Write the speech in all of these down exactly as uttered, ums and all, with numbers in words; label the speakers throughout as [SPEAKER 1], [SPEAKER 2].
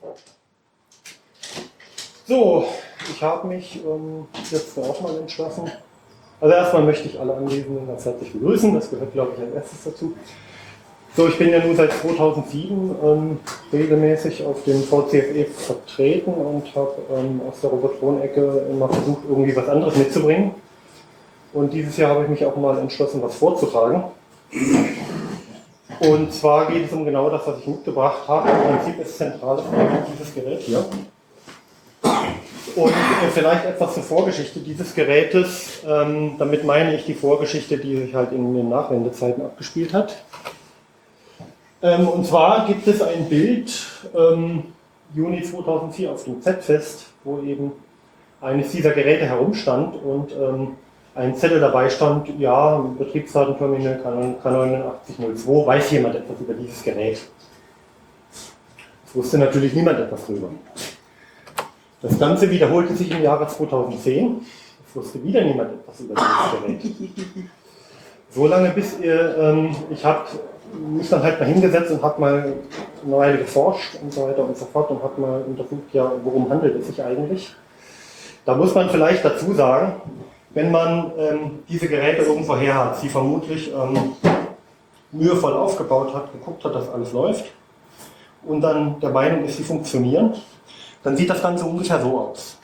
[SPEAKER 1] So, ich habe mich ähm, jetzt auch mal entschlossen. Also erstmal möchte ich alle Anwesenden ganz herzlich begrüßen, das gehört glaube ich als erstes dazu. So, ich bin ja nun seit zweitausendsieben ähm, regelmäßig auf dem V C F E vertreten und habe ähm, aus der Robotron-Ecke immer versucht, irgendwie was anderes mitzubringen. Und dieses Jahr habe ich mich auch mal entschlossen, was vorzutragen. Und zwar geht es um genau das, was ich mitgebracht habe. Im Prinzip ist zentral dieses Gerät hier. Und äh, vielleicht etwas zur Vorgeschichte dieses Gerätes. Ähm, damit meine ich die Vorgeschichte, die sich halt in den Nachwendezeiten abgespielt hat. Ähm, und zwar gibt es ein Bild, ähm, Juni zweitausendvier auf dem Z-Fest, wo eben eines dieser Geräte herumstand und ähm, ein Zettel dabei stand, ja, Betriebsdatenterminal K neunundachtzig null zwei, weiß jemand etwas über dieses Gerät? Es wusste natürlich niemand etwas drüber. Das Ganze wiederholte sich im Jahre zweitausendzehn. Es wusste wieder niemand etwas über dieses Gerät. So lange bis ihr, ähm, ich habe mich dann halt mal hingesetzt und habe mal eine Weile geforscht und so weiter und so fort und habe mal untersucht, ja, worum handelt es sich eigentlich. Da muss man vielleicht dazu sagen, wenn man ähm, diese Geräte irgendwo her hat, sie vermutlich ähm, mühevoll aufgebaut hat, geguckt hat, dass alles läuft und dann der Meinung ist, sie funktionieren, dann sieht das Ganze ungefähr so aus.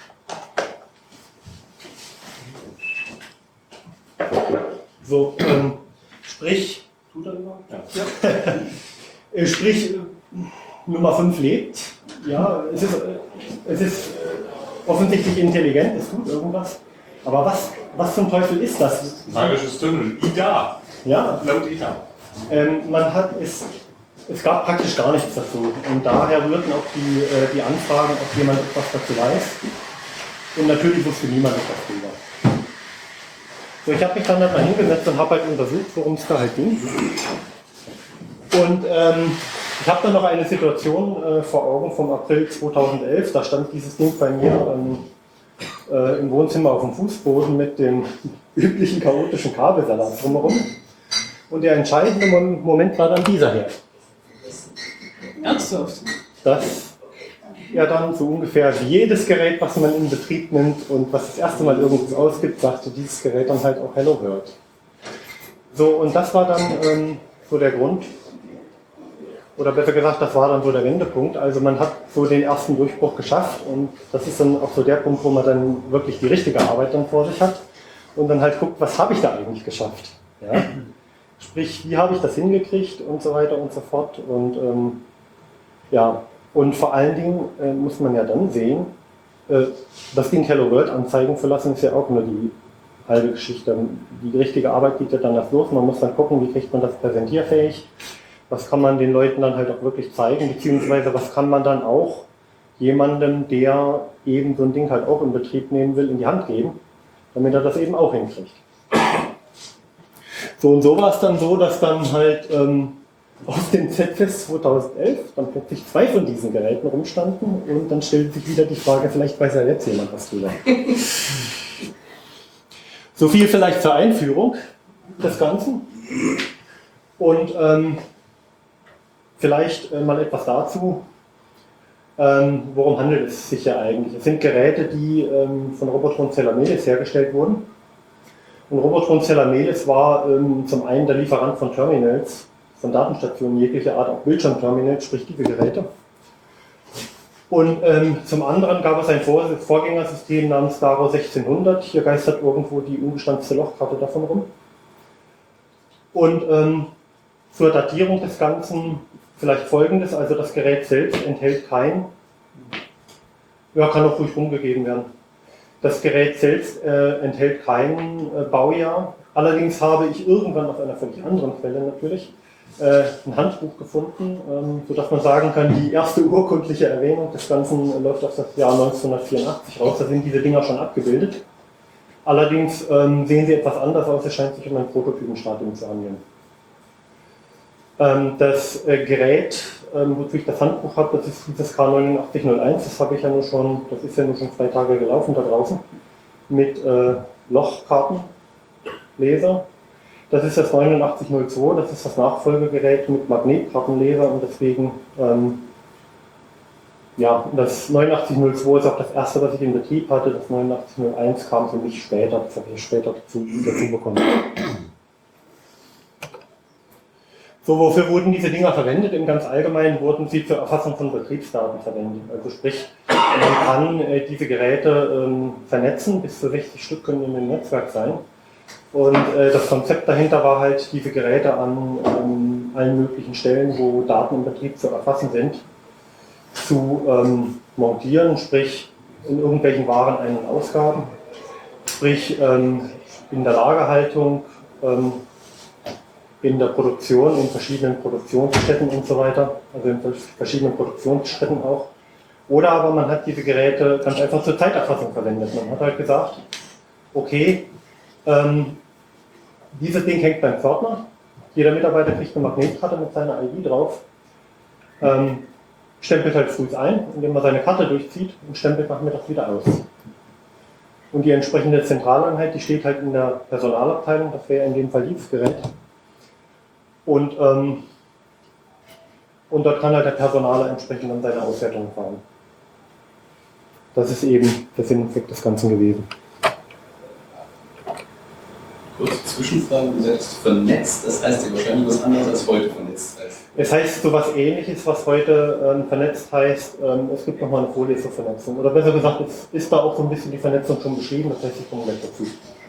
[SPEAKER 1] So, ähm, sprich, tut er überhaupt? Ja. Sprich, Nummer fünf lebt. Ja, es ist, es ist offensichtlich intelligent, es tut irgendwas. Aber was, was zum Teufel ist das?
[SPEAKER 2] Magisches Tunnel, I D A.
[SPEAKER 1] Ja.
[SPEAKER 2] Laut I D A.
[SPEAKER 1] Ähm, man hat es, es gab praktisch gar nichts dazu. Und daher rührten auch die, äh, die Anfragen, ob jemand etwas dazu weiß. Und natürlich wusste niemand etwas drüber. So, ich habe mich dann halt mal hingesetzt und habe halt untersucht, worum es da halt ging. Und ähm, ich habe dann noch eine Situation äh, vor Augen vom April zweitausendelf. Da stand dieses Ding bei mir ähm, äh, im Wohnzimmer auf dem Fußboden mit dem üblichen chaotischen Kabelsalat drumherum. Und der entscheidende Moment war dann dieser hier.
[SPEAKER 3] Ernsthaft?
[SPEAKER 1] Das ja dann so ungefähr wie jedes Gerät, was man in Betrieb nimmt und was das erste Mal irgendwas ausgibt, sagte dieses Gerät dann halt auch Hello World. So, und das war dann ähm, so der Grund, oder besser gesagt, das war dann so der Wendepunkt. Also man hat so den ersten Durchbruch geschafft und das ist dann auch so der Punkt, wo man dann wirklich die richtige Arbeit dann vor sich hat und dann halt guckt, was habe ich da eigentlich geschafft. Ja? Sprich, wie habe ich das hingekriegt und so weiter und so fort. Und ähm, ja, und vor allen Dingen äh, muss man ja dann sehen, äh, das Ding Hello World anzeigen zu lassen, ist ja auch nur die halbe Geschichte. Die richtige Arbeit geht ja dann erst los. Man muss dann gucken, wie kriegt man das präsentierfähig. Was kann man den Leuten dann halt auch wirklich zeigen, beziehungsweise was kann man dann auch jemandem, der eben so ein Ding halt auch in Betrieb nehmen will, in die Hand geben, damit er das eben auch hinkriegt. So und so war es dann so, dass dann halt ähm, auf dem Z-Fest zweitausendelf dann plötzlich zwei von diesen Geräten rumstanden und dann stellt sich wieder die Frage, vielleicht weiß ja jetzt jemand was drüber. So viel vielleicht zur Einführung des Ganzen. Und ähm, vielleicht äh, mal etwas dazu, ähm, worum handelt es sich ja eigentlich. Es sind Geräte, die ähm, von Robotron Cellamelis hergestellt wurden. Und Robotron Cellamelis war ähm, zum einen der Lieferant von Terminals, von Datenstationen jeglicher Art, auch Bildschirmterminals, sprich diese Geräte. Und ähm, zum anderen gab es ein Vor Vorgängersystem namens Daro sechzehnhundert. Hier geistert irgendwo die ungestanzte Lochkarte davon rum. Und ähm, zur Datierung des Ganzen vielleicht Folgendes, also das Gerät selbst enthält kein, ja, kann auch ruhig rumgegeben werden. Das Gerät selbst äh, enthält kein äh, Baujahr. Allerdings habe ich irgendwann auf einer völlig anderen Quelle natürlich äh, ein Handbuch gefunden, ähm, sodass man sagen kann, die erste urkundliche Erwähnung des Ganzen läuft auf das Jahr neunzehnhundertvierundachtzig raus. Da sind diese Dinger schon abgebildet. Allerdings ähm, sehen sie etwas anders aus. Es scheint sich um ein Prototypenstadium zu handeln. Ähm, das äh, Gerät, ähm, wozu ich das Handbuch habe, das ist dieses K neunundachtzig null eins, das habe ich ja nur schon, das ist ja nur schon zwei Tage gelaufen da draußen, mit äh, Lochkartenleser. Das ist das neunundachtzig null zwei, das ist das Nachfolgegerät mit Magnetkartenleser und deswegen ähm, ja, das neunundachtzig null zwei ist auch das erste, was ich in Betrieb hatte. Das neunundachtzig null eins kam für mich später, das habe ich später dazu, dazu bekommen. So, wofür wurden diese Dinger verwendet? Im ganz Allgemeinen wurden sie zur Erfassung von Betriebsdaten verwendet. Also sprich, man kann äh, diese Geräte ähm, vernetzen, bis zu sechzig Stück können in einem Netzwerk sein. Und äh, das Konzept dahinter war halt, diese Geräte an ähm, allen möglichen Stellen, wo Daten im Betrieb zu erfassen sind, zu ähm, montieren, sprich in irgendwelchen Waren Ein- und Ausgaben, sprich ähm, in der Lagerhaltung, ähm, in der Produktion, in verschiedenen Produktionsstätten und so weiter, also in verschiedenen Produktionsstätten auch. Oder aber man hat diese Geräte ganz einfach zur Zeiterfassung verwendet. Man hat halt gesagt, okay, ähm, dieses Ding hängt beim Pförtner, jeder Mitarbeiter kriegt eine Magnetkarte mit seiner I D drauf, ähm, stempelt halt früh ein, indem man seine Karte durchzieht und stempelt nachmittags wieder aus. Und die entsprechende Zentraleinheit, die steht halt in der Personalabteilung, das wäre in dem Fall dieses Gerät. Und, ähm, und dort kann halt der Personaler entsprechend dann seine Auswertung fahren. Das ist eben der Sinn und Zweck des Ganzen gewesen.
[SPEAKER 3] Kurze Zwischenfrage, du sagst vernetzt, das heißt ja wahrscheinlich was anderes als heute vernetzt heißt.
[SPEAKER 1] Es heißt so was Ähnliches, was heute ähm, vernetzt heißt, ähm, es gibt nochmal eine Folie zur Vernetzung. Oder besser gesagt, es ist da auch so ein bisschen die Vernetzung schon beschrieben, das heißt, ich komme gleich dazu.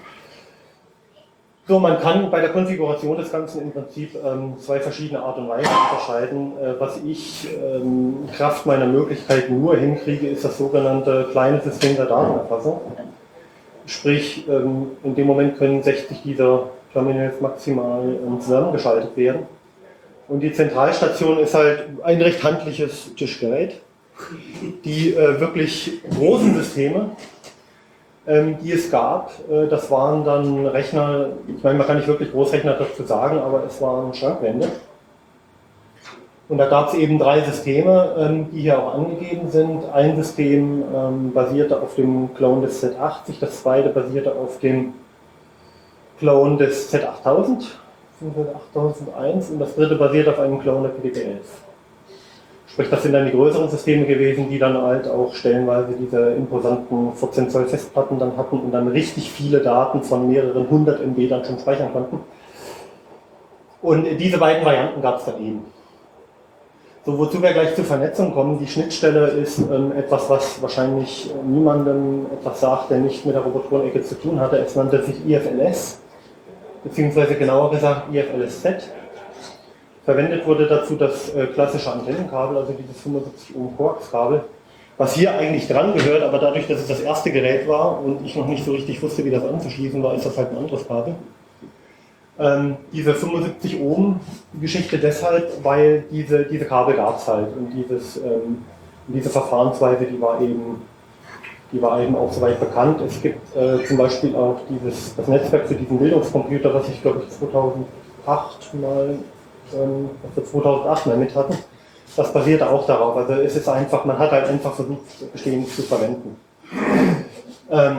[SPEAKER 1] So, man kann bei der Konfiguration des Ganzen im Prinzip ähm, zwei verschiedene Art und Weisen unterscheiden. Äh, was ich ähm, Kraft meiner Möglichkeiten nur hinkriege, ist das sogenannte kleine System der Datenerfassung. Sprich, ähm, in dem Moment können sechzig dieser Terminals maximal ähm, zusammengeschaltet werden. Und die Zentralstation ist halt ein recht handliches Tischgerät. Die äh, wirklich großen Systeme, ähm, die es gab, äh, das waren dann Rechner, ich meine, man kann nicht wirklich Großrechner dazu sagen, aber es waren Schrankwände. Und da gab es eben drei Systeme, ähm, die hier auch angegeben sind. Ein System ähm, basierte auf dem Clone des Z achtzig, das zweite basierte auf dem Clone des Z achttausend, beziehungsweise achttausendeins, und das dritte basiert auf einem Clone der P D P elf. Sprich, das sind dann die größeren Systeme gewesen, die dann halt auch stellenweise diese imposanten vierzehn Zoll Festplatten dann hatten und dann richtig viele Daten von mehreren hundert M B dann schon speichern konnten. Und diese beiden Varianten gab es dann eben. So, wozu wir gleich zur Vernetzung kommen, die Schnittstelle ist ähm, etwas, was wahrscheinlich niemandem etwas sagt, der nicht mit der Robotron-Ecke zu tun hatte. Es nannte sich I F L S, beziehungsweise genauer gesagt I F L S Z. Verwendet wurde dazu das äh, klassische Antennenkabel, also dieses fünfundsiebzig Ohm Koax-Kabel, was hier eigentlich dran gehört, aber dadurch, dass es das erste Gerät war und ich noch nicht so richtig wusste, wie das anzuschließen war, ist das halt ein anderes Kabel. Ähm, diese fünfundsiebzig Ohm Geschichte deshalb, weil diese, diese Kabel gab es halt und dieses, ähm, diese Verfahrensweise, die war eben, die war eben auch soweit bekannt. Es gibt äh, zum Beispiel auch dieses, das Netzwerk für diesen Bildungscomputer, was ich glaube ich zweitausendacht mal, ähm, was wir zweitausendacht mal mit hatten. Das basierte auch darauf. Also es ist einfach, man hat halt einfach versucht, Bestehendes zu verwenden. Ähm,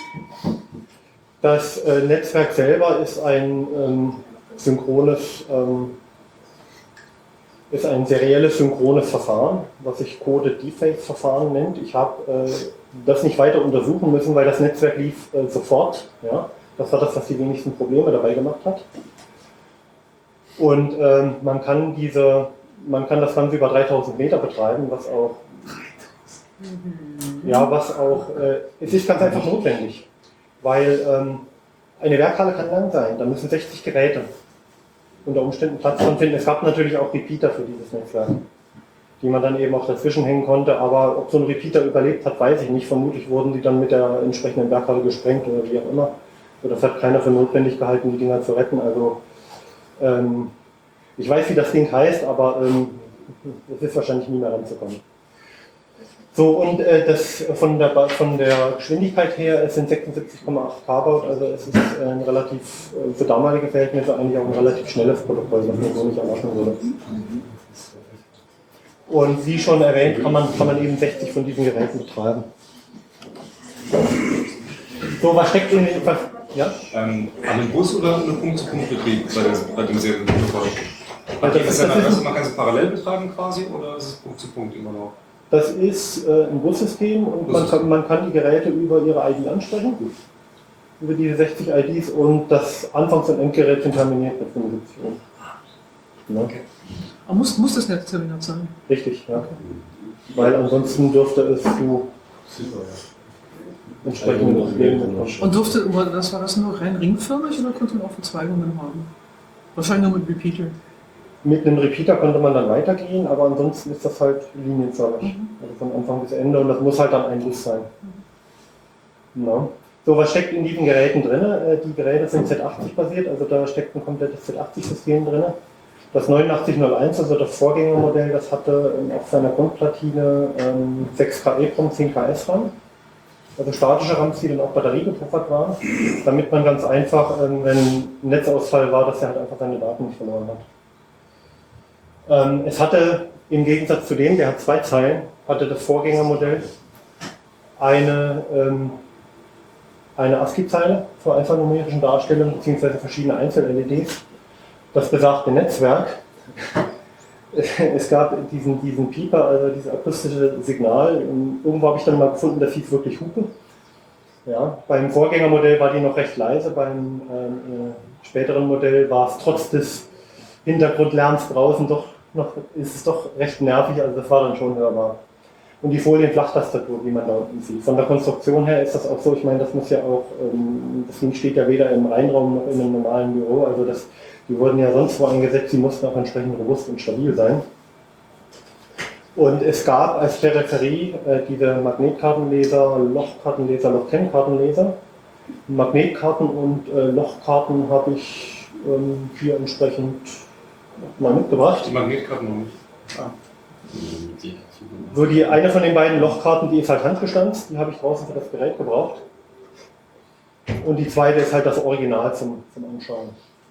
[SPEAKER 1] Das äh, Netzwerk selber ist ein ähm, synchrones, ähm, ist ein serielles synchrones Verfahren, was sich Coded Deface Verfahren nennt. Ich habe äh, das nicht weiter untersuchen müssen, weil das Netzwerk lief äh, sofort. Ja? Das war das, was die wenigsten Probleme dabei gemacht hat. Und ähm, man kann diese, man kann das Ganze über dreitausend Meter betreiben, was auch, ja, was auch, äh, es ist ganz einfach notwendig. Weil ähm, eine Werkhalle kann lang sein, da müssen sechzig Geräte unter Umständen Platz dran finden. Es gab natürlich auch Repeater für dieses Netzwerk, die man dann eben auch dazwischen hängen konnte, aber ob so ein Repeater überlebt hat, weiß ich nicht. Vermutlich wurden die dann mit der entsprechenden Werkhalle gesprengt oder wie auch immer. Oder das hat keiner für notwendig gehalten, die Dinger zu retten. Also ähm, ich weiß, wie das Ding heißt, aber ähm, es ist wahrscheinlich nie mehr ranzukommen. So, und äh, das von der, von der Geschwindigkeit her, es sind sechsundsiebzig Komma acht K baut, also es ist ein relativ, äh, für damalige Verhältnisse eigentlich auch ein relativ schnelles Protokoll, was man so nicht erwarten würde. Und wie schon erwähnt, kann man, kann man eben sechzig von diesen Geräten betreiben. So, was steckt in den... Ja?
[SPEAKER 2] Ähm, an einem Bus oder einem Punkt-zu-Punkt-Betrieb bei, bei dem Serienprotokoll?
[SPEAKER 1] Also
[SPEAKER 2] das
[SPEAKER 1] das
[SPEAKER 2] ist ja
[SPEAKER 1] ist,
[SPEAKER 2] man kann es parallel betreiben quasi oder ist es Punkt zu Punkt immer noch?
[SPEAKER 1] Das ist äh, ein Bussystem und man kann, man kann die Geräte über ihre I D ansprechen, über diese sechzig I Ds, und das Anfangs- und Endgerät sind terminiert mit fünfundsiebzig Ohm. Ja.
[SPEAKER 4] Aber muss, muss das Netz terminiert sein?
[SPEAKER 1] Richtig, ja. Weil ansonsten dürfte es zu entsprechenden Problemen kommen.
[SPEAKER 4] Und durfte, das war das nur rein ringförmig oder konnte man auch Verzweigungen haben? Wahrscheinlich nur mit Repeater.
[SPEAKER 1] Mit einem Repeater konnte man dann weitergehen, aber ansonsten ist das halt linienförmig.
[SPEAKER 4] Mhm.
[SPEAKER 1] Also von Anfang bis Ende, und das muss halt dann ein Bus sein. Ja. So, was steckt in diesen Geräten drin? Die Geräte sind Z achtzig basiert, also da steckt ein komplettes Z achtzig-System drin. Das neunundachtzig null eins, also das Vorgängermodell, das hatte auf seiner Grundplatine ähm, sechs K EEPROM, zehn K S RAM. Also statische RAMs, die dann auch batteriegepuffert waren, damit man ganz einfach, ähm, wenn ein Netzausfall war, dass er halt einfach seine Daten nicht verloren hat. Ähm, es hatte im Gegensatz zu dem, der hat zwei Zeilen, hatte das Vorgängermodell eine, ähm, eine ASCII-Zeile zur alphanumerischen Darstellung bzw. verschiedene Einzel-L E Ds. Das besagte Netzwerk, es gab diesen, diesen Pieper, also dieses akustische Signal, und irgendwo habe ich dann mal gefunden, das hieß wirklich Hupe. Ja, beim Vorgängermodell war die noch recht leise, beim äh, späteren Modell war es trotz des Hintergrundlärms draußen doch noch, ist es doch recht nervig, also das war dann schon hörbar. Und die Folienflachtastatur, die man da unten sieht. Von der Konstruktion her ist das auch so, ich meine, das muss ja auch, ähm, das Ding steht ja weder im Reinraum noch in einem normalen Büro, also das, die wurden ja sonst wo eingesetzt, die mussten auch entsprechend robust und stabil sein. Und es gab als Peripherie äh, diese Magnetkartenleser, Lochkartenleser, Lochkennkartenleser. Magnetkarten und äh, Lochkarten habe ich ähm, hier entsprechend mal mitgebracht.
[SPEAKER 2] Die Magnetkarten noch nicht.
[SPEAKER 3] Ah.
[SPEAKER 1] So, die eine von den beiden Lochkarten, die ist halt handgestanzt, die habe ich draußen für das Gerät gebraucht. Und die zweite ist halt das Original zum, zum Anschauen.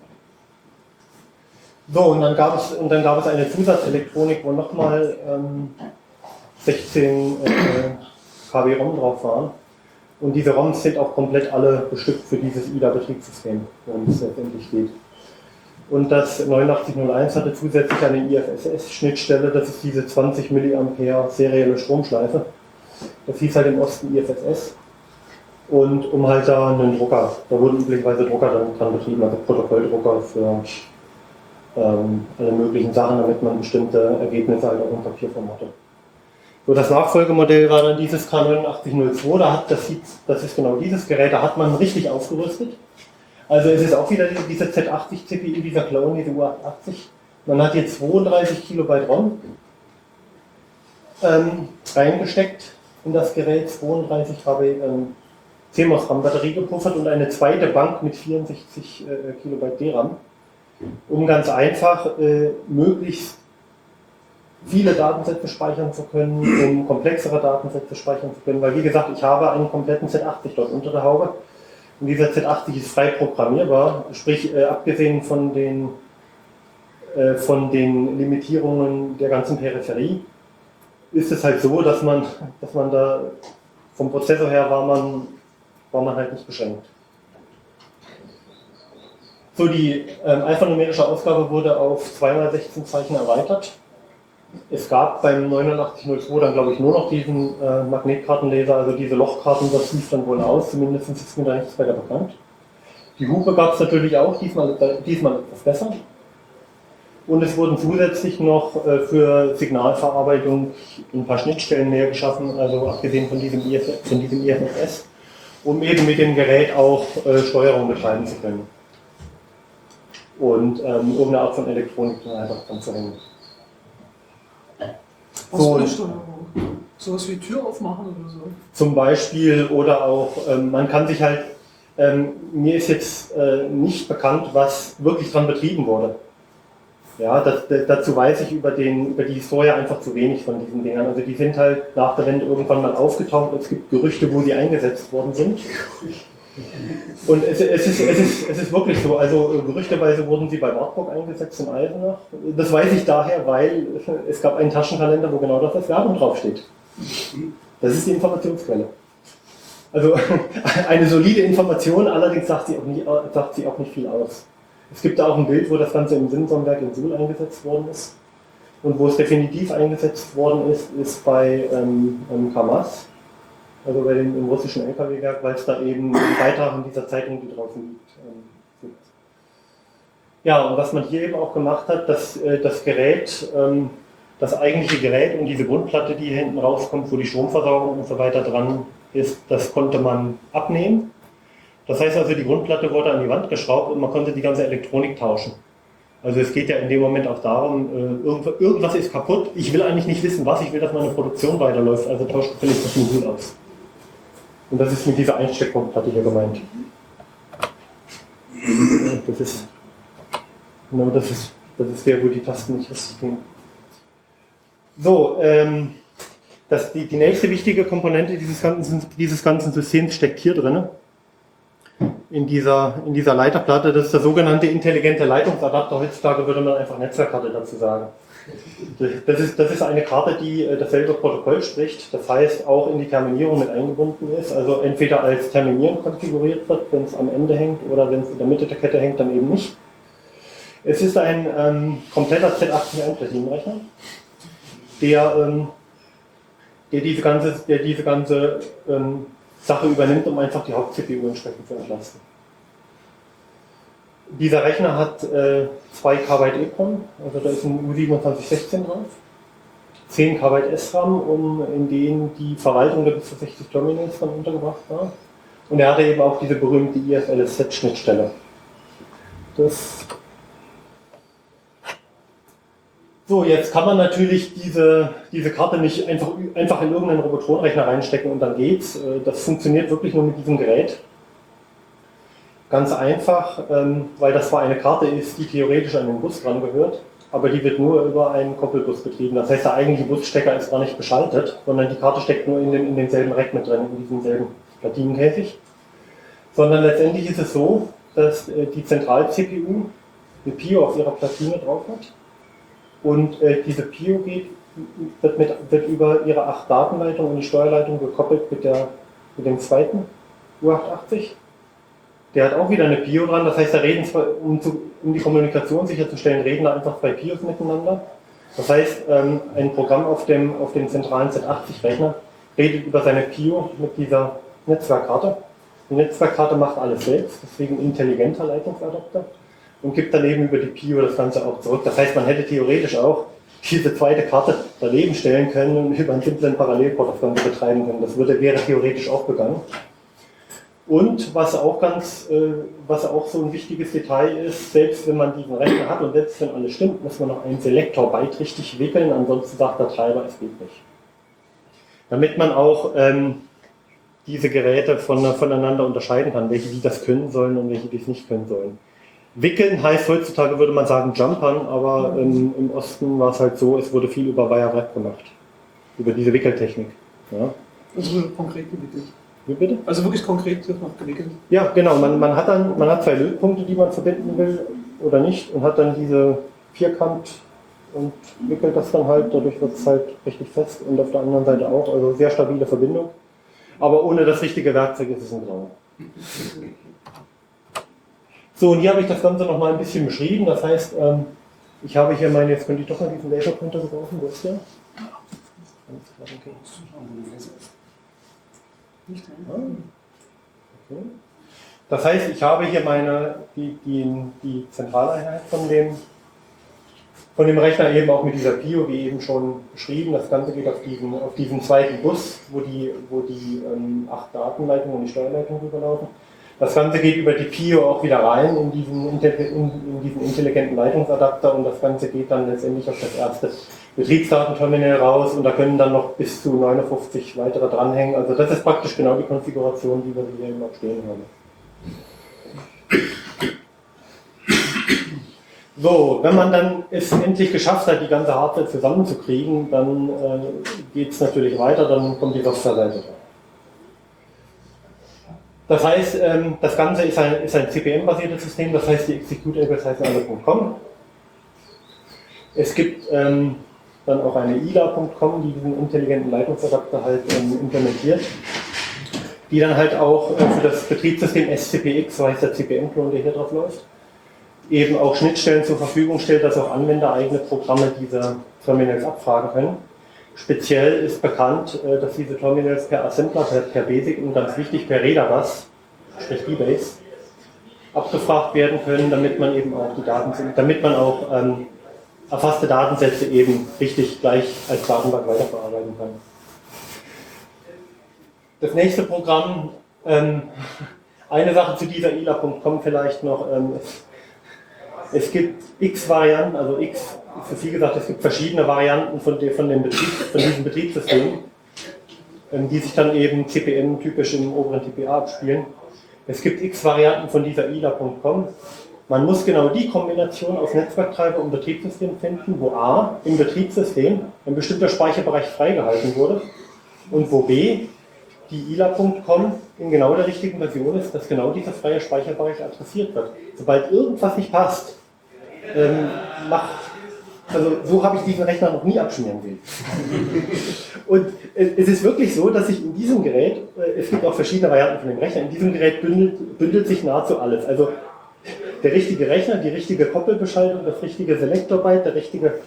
[SPEAKER 1] So, und dann gab es, und dann gab es eine Zusatzelektronik, wo nochmal ähm, sechzehn äh, K B ROM drauf waren. Und diese ROMs sind auch komplett alle bestückt für dieses I D A-Betriebssystem, worum es letztendlich geht. Und das neunundachtzig null eins hatte zusätzlich eine I F S S-Schnittstelle, das ist diese zwanzig Milliampere serielle Stromschleife. Das hieß halt im Osten I F S S. Und um halt da einen Drucker, da wurden üblicherweise Drucker dann dran betrieben, also Protokolldrucker für ähm, alle möglichen Sachen, damit man bestimmte Ergebnisse halt auch im Papierform hatte. So, das Nachfolgemodell war dann dieses K neunundachtzig null zwei, da hat, das, sieht, das ist genau dieses Gerät, da hat man richtig aufgerüstet. Also es ist auch wieder diese Z achtzig C P U, dieser Clone, diese U achtundachtzig. Man hat hier zweiunddreißig Kilobyte ROM ähm, reingesteckt in das Gerät, zweiunddreißig K B ähm, C M O S RAM-Batterie gepuffert und eine zweite Bank mit vierundsechzig äh, Kilobyte D RAM, um ganz einfach äh, möglichst viele Datensätze speichern zu können, um komplexere Datensätze speichern zu können, weil wie gesagt, ich habe einen kompletten Z achtzig dort unter der Haube und dieser Z achtzig ist frei programmierbar, sprich äh, abgesehen von den, äh, von den Limitierungen der ganzen Peripherie, ist es halt so, dass man, dass man da vom Prozessor her war man, war man halt nicht beschränkt. So, die ähm, alphanumerische Ausgabe wurde auf zwei mal sechzehn Zeichen erweitert. Es gab beim neunundachtzig null zwei dann, glaube ich, nur noch diesen äh, Magnetkartenleser, also diese Lochkarten, das lief dann wohl aus, zumindest ist mir da nichts weiter bekannt. Die Hupe gab es natürlich auch, diesmal, diesmal etwas besser. Und es wurden zusätzlich noch äh, für Signalverarbeitung ein paar Schnittstellen mehr geschaffen, also abgesehen von diesem I F S, von diesem I F S S, um eben mit dem Gerät auch äh, Steuerung betreiben zu können. Und ähm, irgendeine Art von Elektronik einfach dran zu hängen.
[SPEAKER 4] Was
[SPEAKER 1] So,
[SPEAKER 4] für eine Steuerung? Sowas wie Tür aufmachen oder so?
[SPEAKER 1] Zum Beispiel, oder auch, ähm, man kann sich halt, ähm, mir ist jetzt äh, nicht bekannt, was wirklich dran betrieben wurde. Ja, das, das, dazu weiß ich über, den, über die Historie einfach zu wenig von diesen Dingern. Also die sind halt nach der Wende irgendwann mal aufgetaucht. Es gibt Gerüchte, wo sie eingesetzt worden sind. Und es, es, ist, es, ist, es ist wirklich so, also gerüchteweise wurden sie bei Wartburg eingesetzt in Eisenach. Das weiß ich daher, weil es gab einen Taschenkalender, wo genau das als Werbung draufsteht. Das ist die Informationsquelle. Also eine solide Information, allerdings sagt sie auch nicht, sagt sie auch nicht viel aus. Es gibt da auch ein Bild, wo das Ganze im Simsonwerk in Suhl eingesetzt worden ist. Und wo es definitiv eingesetzt worden ist, ist bei ähm, ähm, Kamaz, also bei dem im russischen L K W-Werk, weil es da eben einen Beitrag in dieser Zeitung, die draußen liegt, ähm, gibt. Ja, und was man hier eben auch gemacht hat, dass äh, das Gerät, ähm, das eigentliche Gerät und diese Grundplatte, die hier hinten rauskommt, wo die Stromversorgung und so weiter dran ist, das konnte man abnehmen. Das heißt also, die Grundplatte wurde an die Wand geschraubt und man konnte die ganze Elektronik tauschen. Also es geht ja in dem Moment auch darum, äh, irgendwas ist kaputt, ich will eigentlich nicht wissen, was, ich will, dass meine Produktion weiterläuft, also tauscht völlig das Modul aus. Und das ist mit dieser Einsteckgrundplatte hier gemeint. Das ist, genau, das ist, das ist der, wo die Tasten nicht richtig gehen. So, ähm, das, die, die nächste wichtige Komponente dieses ganzen, dieses ganzen Systems steckt hier drin. In dieser, in dieser Leiterplatte, das ist der sogenannte intelligente Leitungsadapter. Heutzutage würde man einfach Netzwerkkarte dazu sagen. Das ist, das ist eine Karte, die dasselbe Protokoll spricht, das heißt auch in die Terminierung mit eingebunden ist, also entweder als Terminieren konfiguriert wird, wenn es am Ende hängt, oder wenn es in der Mitte der Kette hängt, dann eben nicht. Es ist ein ähm, kompletter Z achtzig Einplatinenrechner, der, ähm, der diese ganze, der diese ganze ähm, Sache übernimmt, um einfach die Haupt-C P U entsprechend zu entlasten. Dieser Rechner hat äh, zwei Kilobyte EEPROM, also da ist ein U siebenundzwanzig sechzehn drauf, zehn Kilobyte S RAM, um, in denen die Verwaltung der bis zu sechzig Terminals dann untergebracht war. Und er hatte eben auch diese berühmte I F L S Z-Schnittstelle. Das So, jetzt kann man natürlich diese, diese Karte nicht einfach, einfach in irgendeinen Robotronrechner reinstecken und dann geht's. Das funktioniert wirklich nur mit diesem Gerät. Ganz einfach, weil das zwar eine Karte ist, die theoretisch an den Bus dran gehört, aber die wird nur über einen Koppelbus betrieben. Das heißt, der eigentliche Busstecker ist gar nicht geschaltet, sondern die Karte steckt nur in, den, in denselben Rack mit drin, in diesem selben Platinenkäfig. Sondern letztendlich ist es so, dass die Zentral-C P U eine P I O auf ihrer Platine drauf hat. Und äh, diese P I O geht, wird, mit, wird über ihre acht Datenleitungen und die Steuerleitung gekoppelt mit, der, mit dem zweiten U achthundertachtzig. Der hat auch wieder eine P I O dran, das heißt, da reden zwar, um, zu, um die Kommunikation sicherzustellen, reden da einfach zwei P I Os miteinander. Das heißt, ähm, ein Programm auf dem, auf dem zentralen Z achtzig Rechner redet über seine P I O mit dieser Netzwerkkarte. Die Netzwerkkarte macht alles selbst, deswegen intelligenter Leitungsadapter. Und gibt daneben über die P I O das Ganze auch zurück. Das heißt, man hätte theoretisch auch diese zweite Karte daneben stellen können und über einen simplen Parallelport das Ganze betreiben können. Das würde, wäre theoretisch auch gegangen. Und was auch ganz, äh, was auch so ein wichtiges Detail ist, selbst wenn man diesen Rechner hat und selbst wenn alles stimmt, muss man noch einen Selektor-Byte richtig wickeln, ansonsten sagt der Treiber, es geht nicht. Damit man auch ähm, diese Geräte von, voneinander unterscheiden kann, welche die das können sollen und welche die es nicht können sollen. Wickeln heißt heutzutage, würde man sagen, Jumpern, aber ähm, im Osten war es halt so, es wurde viel über Wire Wrap gemacht. Über diese Wickeltechnik. Ja.
[SPEAKER 4] Also konkret gewickelt.
[SPEAKER 1] Wie bitte?
[SPEAKER 4] Also wirklich konkret wird noch gewickelt.
[SPEAKER 1] Ja, genau. Man, man hat dann man hat zwei Lötpunkte, die man verbinden will oder nicht und hat dann diese Vierkant und wickelt das dann halt. Dadurch wird es halt richtig fest und auf der anderen Seite auch. Also sehr stabile Verbindung. Aber ohne das richtige Werkzeug ist es ein Grauen. So, und hier habe ich das Ganze noch mal ein bisschen beschrieben. Das heißt, ähm, ich habe hier meine, jetzt könnte ich doch mal diesen Laserpointer gebrauchen. Wo ist der? Okay. Okay. Das heißt, ich habe hier meine, die, die, die Zentraleinheit von dem, von dem Rechner eben auch mit dieser P I O, wie eben schon beschrieben. Das Ganze geht auf diesen, auf diesen zweiten Bus, wo die, wo die ähm, acht Datenleitungen und die Steuerleitung rüberlaufen. Das Ganze geht über die P I O auch wieder rein in diesen, in, in diesen intelligenten Leitungsadapter und das Ganze geht dann letztendlich auf das erste Betriebsdatenterminal raus und da können dann noch bis zu neunundfünfzig weitere dranhängen. Also das ist praktisch genau die Konfiguration, die wir hier immer stehen haben. So, wenn man dann es endlich geschafft hat, die ganze Hardware zusammenzukriegen, dann äh, geht es natürlich weiter, dann kommt die Softwareseite. Das heißt, ähm, das Ganze ist ein, ist ein C P M-basiertes System, das heißt, die Executables heißen alle .com. Es gibt ähm, dann auch eine I L A Punkt com, die diesen intelligenten Leitungsadapter halt ähm, implementiert, die dann halt auch äh, für das Betriebssystem S C P X, so heißt der C P M-Klon, der hier drauf läuft, eben auch Schnittstellen zur Verfügung stellt, dass auch Anwender eigene Programme diese Terminals abfragen können. Speziell ist bekannt, dass diese Terminals per Assembler, per, per BASIC und ganz wichtig per Redadas, sprich D-Base, abgefragt werden können, damit man eben auch die Daten, damit man auch ähm, erfasste Datensätze eben richtig gleich als Datenbank weiterverarbeiten kann. Das nächste Programm, ähm, eine Sache zu dieser I L A Punkt com vielleicht noch, ähm, es, es gibt x Varianten, also x, ist wie gesagt, es gibt verschiedene Varianten von, de, von, dem Betrieb, von diesem Betriebssystem, ähm, die sich dann eben C P M-typisch im oberen T P A abspielen. Es gibt x Varianten von dieser I L A Punkt com. Man muss genau die Kombination aus Netzwerktreiber und Betriebssystem finden, wo A, im Betriebssystem ein bestimmter Speicherbereich freigehalten wurde und wo B, die I L A Punkt com in genau der richtigen Version ist, dass genau dieser freie Speicherbereich adressiert wird. Sobald irgendwas nicht passt, ähm, macht, also so habe ich diesen Rechner noch nie abschmieren sehen. Und es ist wirklich so, dass sich in diesem Gerät, es gibt auch verschiedene Varianten von dem Rechner, in diesem Gerät bündelt, bündelt sich nahezu alles. Also der richtige Rechner, die richtige Koppelbeschaltung, das richtige Selektorbyte, der richtige,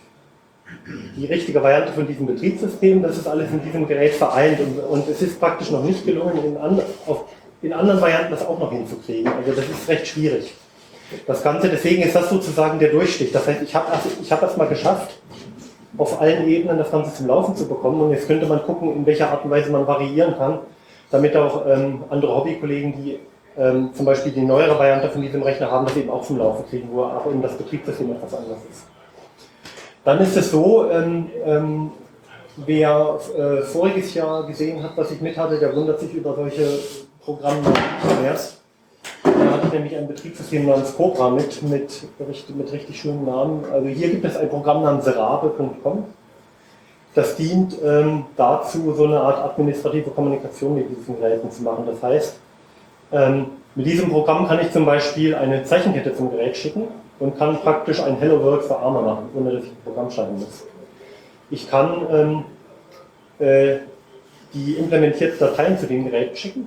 [SPEAKER 1] die richtige Variante von diesem Betriebssystem, das ist alles in diesem Gerät vereint. Und, und es ist praktisch noch nicht gelungen, in, and, auf, in anderen Varianten das auch noch hinzukriegen. Also das ist recht schwierig. Das Ganze, deswegen ist das sozusagen der Durchstich. Das heißt, ich habe ich hab es mal geschafft, auf allen Ebenen das Ganze zum Laufen zu bekommen. Und jetzt könnte man gucken, in welcher Art und Weise man variieren kann, damit auch ähm, andere Hobbykollegen, die ähm, zum Beispiel die neuere Variante von diesem Rechner haben, das eben auch zum Laufen kriegen, wo auch eben das Betriebssystem etwas anders ist. Dann ist es so, ähm, ähm, wer äh, voriges Jahr gesehen hat, was ich mit hatte, der wundert sich über solche Programme mehr. Da hatte ich nämlich ein Betriebssystem namens Cobra mit, mit, mit richtig schönen Namen. Also hier gibt es ein Programm namens Serabe Punkt com. Das dient ähm, dazu, so eine Art administrative Kommunikation mit diesen Geräten zu machen. Das heißt, ähm, mit diesem Programm kann ich zum Beispiel eine Zeichenkette zum Gerät schicken und kann praktisch ein Hello World für Arme machen, ohne dass ich ein Programm schreiben muss. Ich kann ähm, äh, die implementierten Dateien zu den Geräten schicken.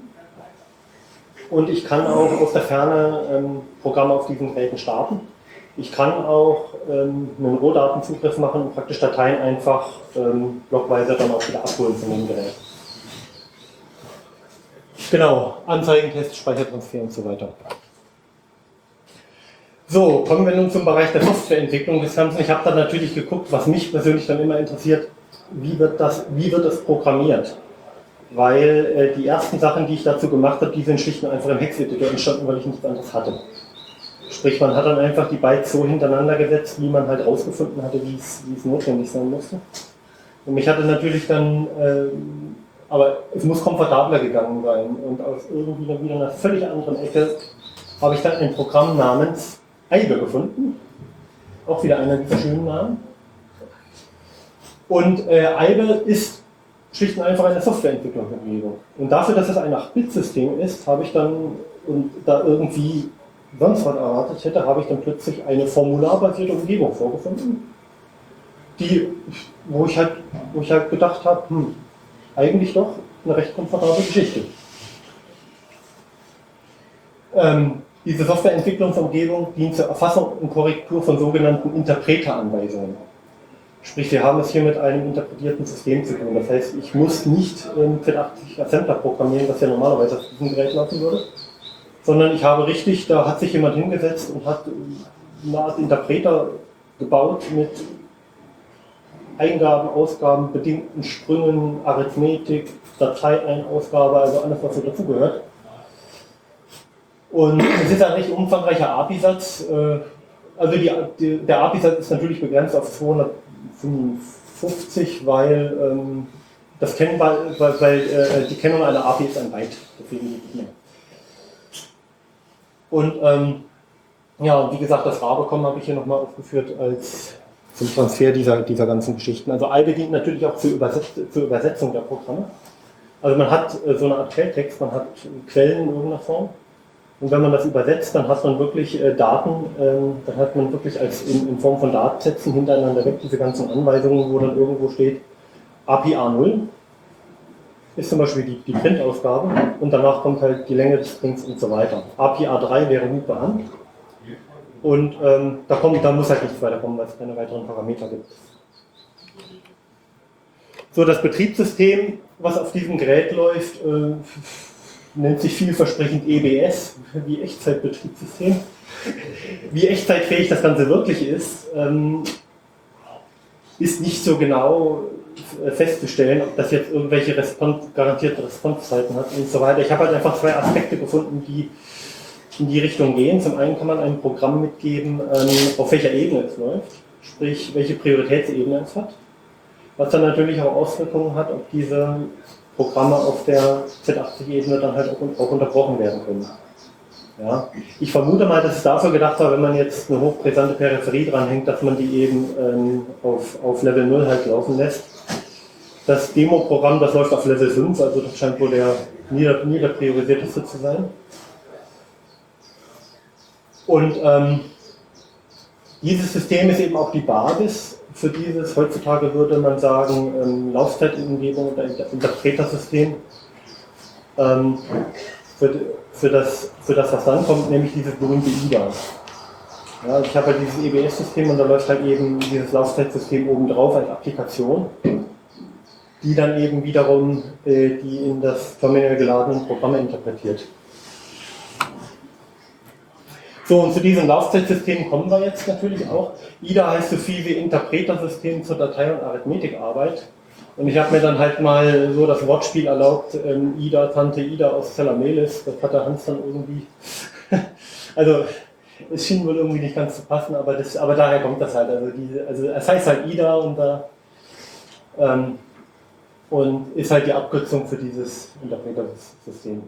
[SPEAKER 1] Und ich kann auch aus der Ferne ähm, Programme auf diesen Geräten starten. Ich kann auch ähm, einen Rohdatenzugriff machen und praktisch Dateien einfach ähm, blockweise dann auch wieder abholen von dem Gerät. Genau, Anzeigen, Test, Speichertransfer und so weiter. So, kommen wir nun zum Bereich der Softwareentwicklung des Ganzen. Ich habe dann natürlich geguckt, was mich persönlich dann immer interessiert, wie wird das, wie wird das programmiert? Weil äh, die ersten Sachen, die ich dazu gemacht habe, die sind schlicht und einfach im Hex-Editor entstanden, weil ich nichts anderes hatte. Sprich, man hat dann einfach die Bytes so hintereinander gesetzt, wie man halt rausgefunden hatte, wie es, wie es notwendig sein musste. Und mich hatte natürlich dann, äh, aber es muss komfortabler gegangen sein. Und aus irgendwie wieder einer völlig anderen Ecke habe ich dann ein Programm namens Eibe gefunden. Auch wieder einer dieser schönen Namen. Und äh, Eibe ist schlicht und einfach eine Softwareentwicklungsumgebung. Und dafür, dass es ein acht Bit System ist, habe ich dann, und da irgendwie sonst was erwartet hätte, habe ich dann plötzlich eine formularbasierte Umgebung vorgefunden, die, wo ich halt, wo ich halt gedacht habe, hm, eigentlich doch eine recht komfortable Geschichte. Ähm, diese Softwareentwicklungsumgebung dient zur Erfassung und Korrektur von sogenannten Interpreteranweisungen. Sprich, wir haben es hier mit einem interpretierten System zu tun. Das heißt, ich muss nicht ähm, Z achtzig Assembler programmieren, was ja normalerweise auf diesem Gerät laufen würde, sondern ich habe richtig, da hat sich jemand hingesetzt und hat eine Art Interpreter gebaut mit Eingaben, Ausgaben, bedingten Sprüngen, Arithmetik, Dateieinausgabe, also alles, was so dazugehört. Und es ist ein recht umfangreicher A P I-Satz. Also die, die, der A P I-Satz ist natürlich begrenzt auf zweihundertfünfundfünfzig, weil, ähm, das kennen, weil, weil äh, die Kennung einer A P I ist ein Byte, deswegen nicht mehr. Und ähm, ja, wie gesagt, das Rabekommen habe ich hier nochmal aufgeführt als zum Transfer dieser, dieser ganzen Geschichten. Also Eibe dient natürlich auch zur, Übersetz zur Übersetzung der Programme. Also man hat äh, so eine Art Quelltext, man hat Quellen in irgendeiner Form. Und wenn man das übersetzt, dann hat man wirklich äh, Daten, ähm, dann hat man wirklich als in, in Form von Datensätzen hintereinander weg diese ganzen Anweisungen, wo dann irgendwo steht A P I A null ist zum Beispiel die, die Printausgabe und danach kommt halt die Länge des Strings und so weiter. A P I A drei wäre Hupe an Und ähm, da, kommt, da muss halt nichts weiterkommen, weil es keine weiteren Parameter gibt. So, das Betriebssystem, was auf diesem Gerät läuft, äh, nennt sich vielversprechend E B S, wie Echtzeitbetriebssystem. Wie echtzeitfähig das Ganze wirklich ist, ähm, ist nicht so genau festzustellen, ob das jetzt irgendwelche Respons garantierte Responsezeiten hat und so weiter. Ich habe halt einfach zwei Aspekte gefunden, die in die Richtung gehen. Zum einen kann man einem Programm mitgeben, ähm, auf welcher Ebene es läuft, sprich welche Prioritätsebene es hat, was dann natürlich auch Auswirkungen hat, ob diese Programme auf der Z achtzig-Ebene dann halt auch, auch unterbrochen werden können. Ja. Ich vermute mal, dass es dafür gedacht war, wenn man jetzt eine hochbrisante Peripherie dranhängt, dass man die eben ähm, auf, auf Level null halt laufen lässt. Das Demo-Programm, das läuft auf Level fünf, also das scheint wohl der nieder, niederpriorisierteste zu sein. Und ähm, dieses System ist eben auch die Basis für dieses, heutzutage würde man sagen, ähm, Laufzeitumgebung oder Interpretersystem. Ähm, für, für, das, für das, was dann kommt, nämlich dieses berühmte I D A. Ja, ich habe halt dieses E B S-System und da läuft halt eben dieses Laufzeitsystem obendrauf als Applikation, die dann eben wiederum äh, die in das terminal geladenen Programme interpretiert. So, und zu diesem Laufzeitsystem kommen wir jetzt natürlich auch. I D A heißt so viel wie Interpretersystem zur Datei- und Arithmetikarbeit. Und ich habe mir dann halt mal so das Wortspiel erlaubt, ähm, I D A, Tante Ida aus Zelamelis, das hat der Hans dann irgendwie, also es schien wohl irgendwie nicht ganz zu passen, aber, das, aber daher kommt das halt, also, diese, also es heißt halt I D A und da ähm, und ist halt die Abkürzung für dieses Interpretersystem.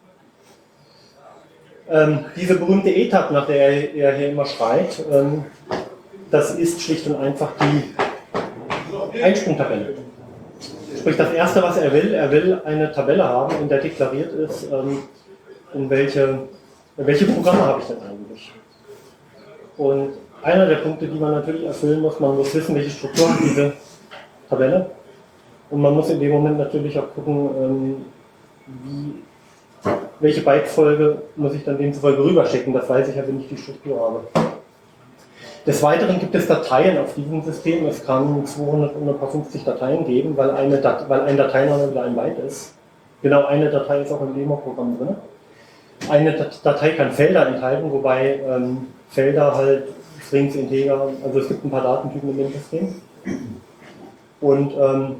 [SPEAKER 1] Ähm, diese berühmte E T A B, nach der er hier immer schreit, ähm, das ist schlicht und einfach die Einsprungtabelle. Sprich, das Erste, was er will, er will eine Tabelle haben, in der deklariert ist, ähm, in welche, welche Programme habe ich denn eigentlich. Und einer der Punkte, die man natürlich erfüllen muss, man muss wissen, welche Struktur hat diese Tabelle. Und man muss in dem Moment natürlich auch gucken, ähm, wie, welche Bytefolge muss ich dann demzufolge rüberschicken. Das weiß ich ja, wenn ich die Struktur habe. Des Weiteren gibt es Dateien auf diesem System. Es kann zweihundert und ein paar fünfzig Dateien geben, weil, eine Dat weil ein Dateiname wieder ein Byte ist. Genau eine Datei ist auch im Demo-Programm drin. Eine Dat Datei kann Felder enthalten, wobei ähm, Felder halt Strings, Integer, also es gibt ein paar Datentypen in dem System. Und ähm,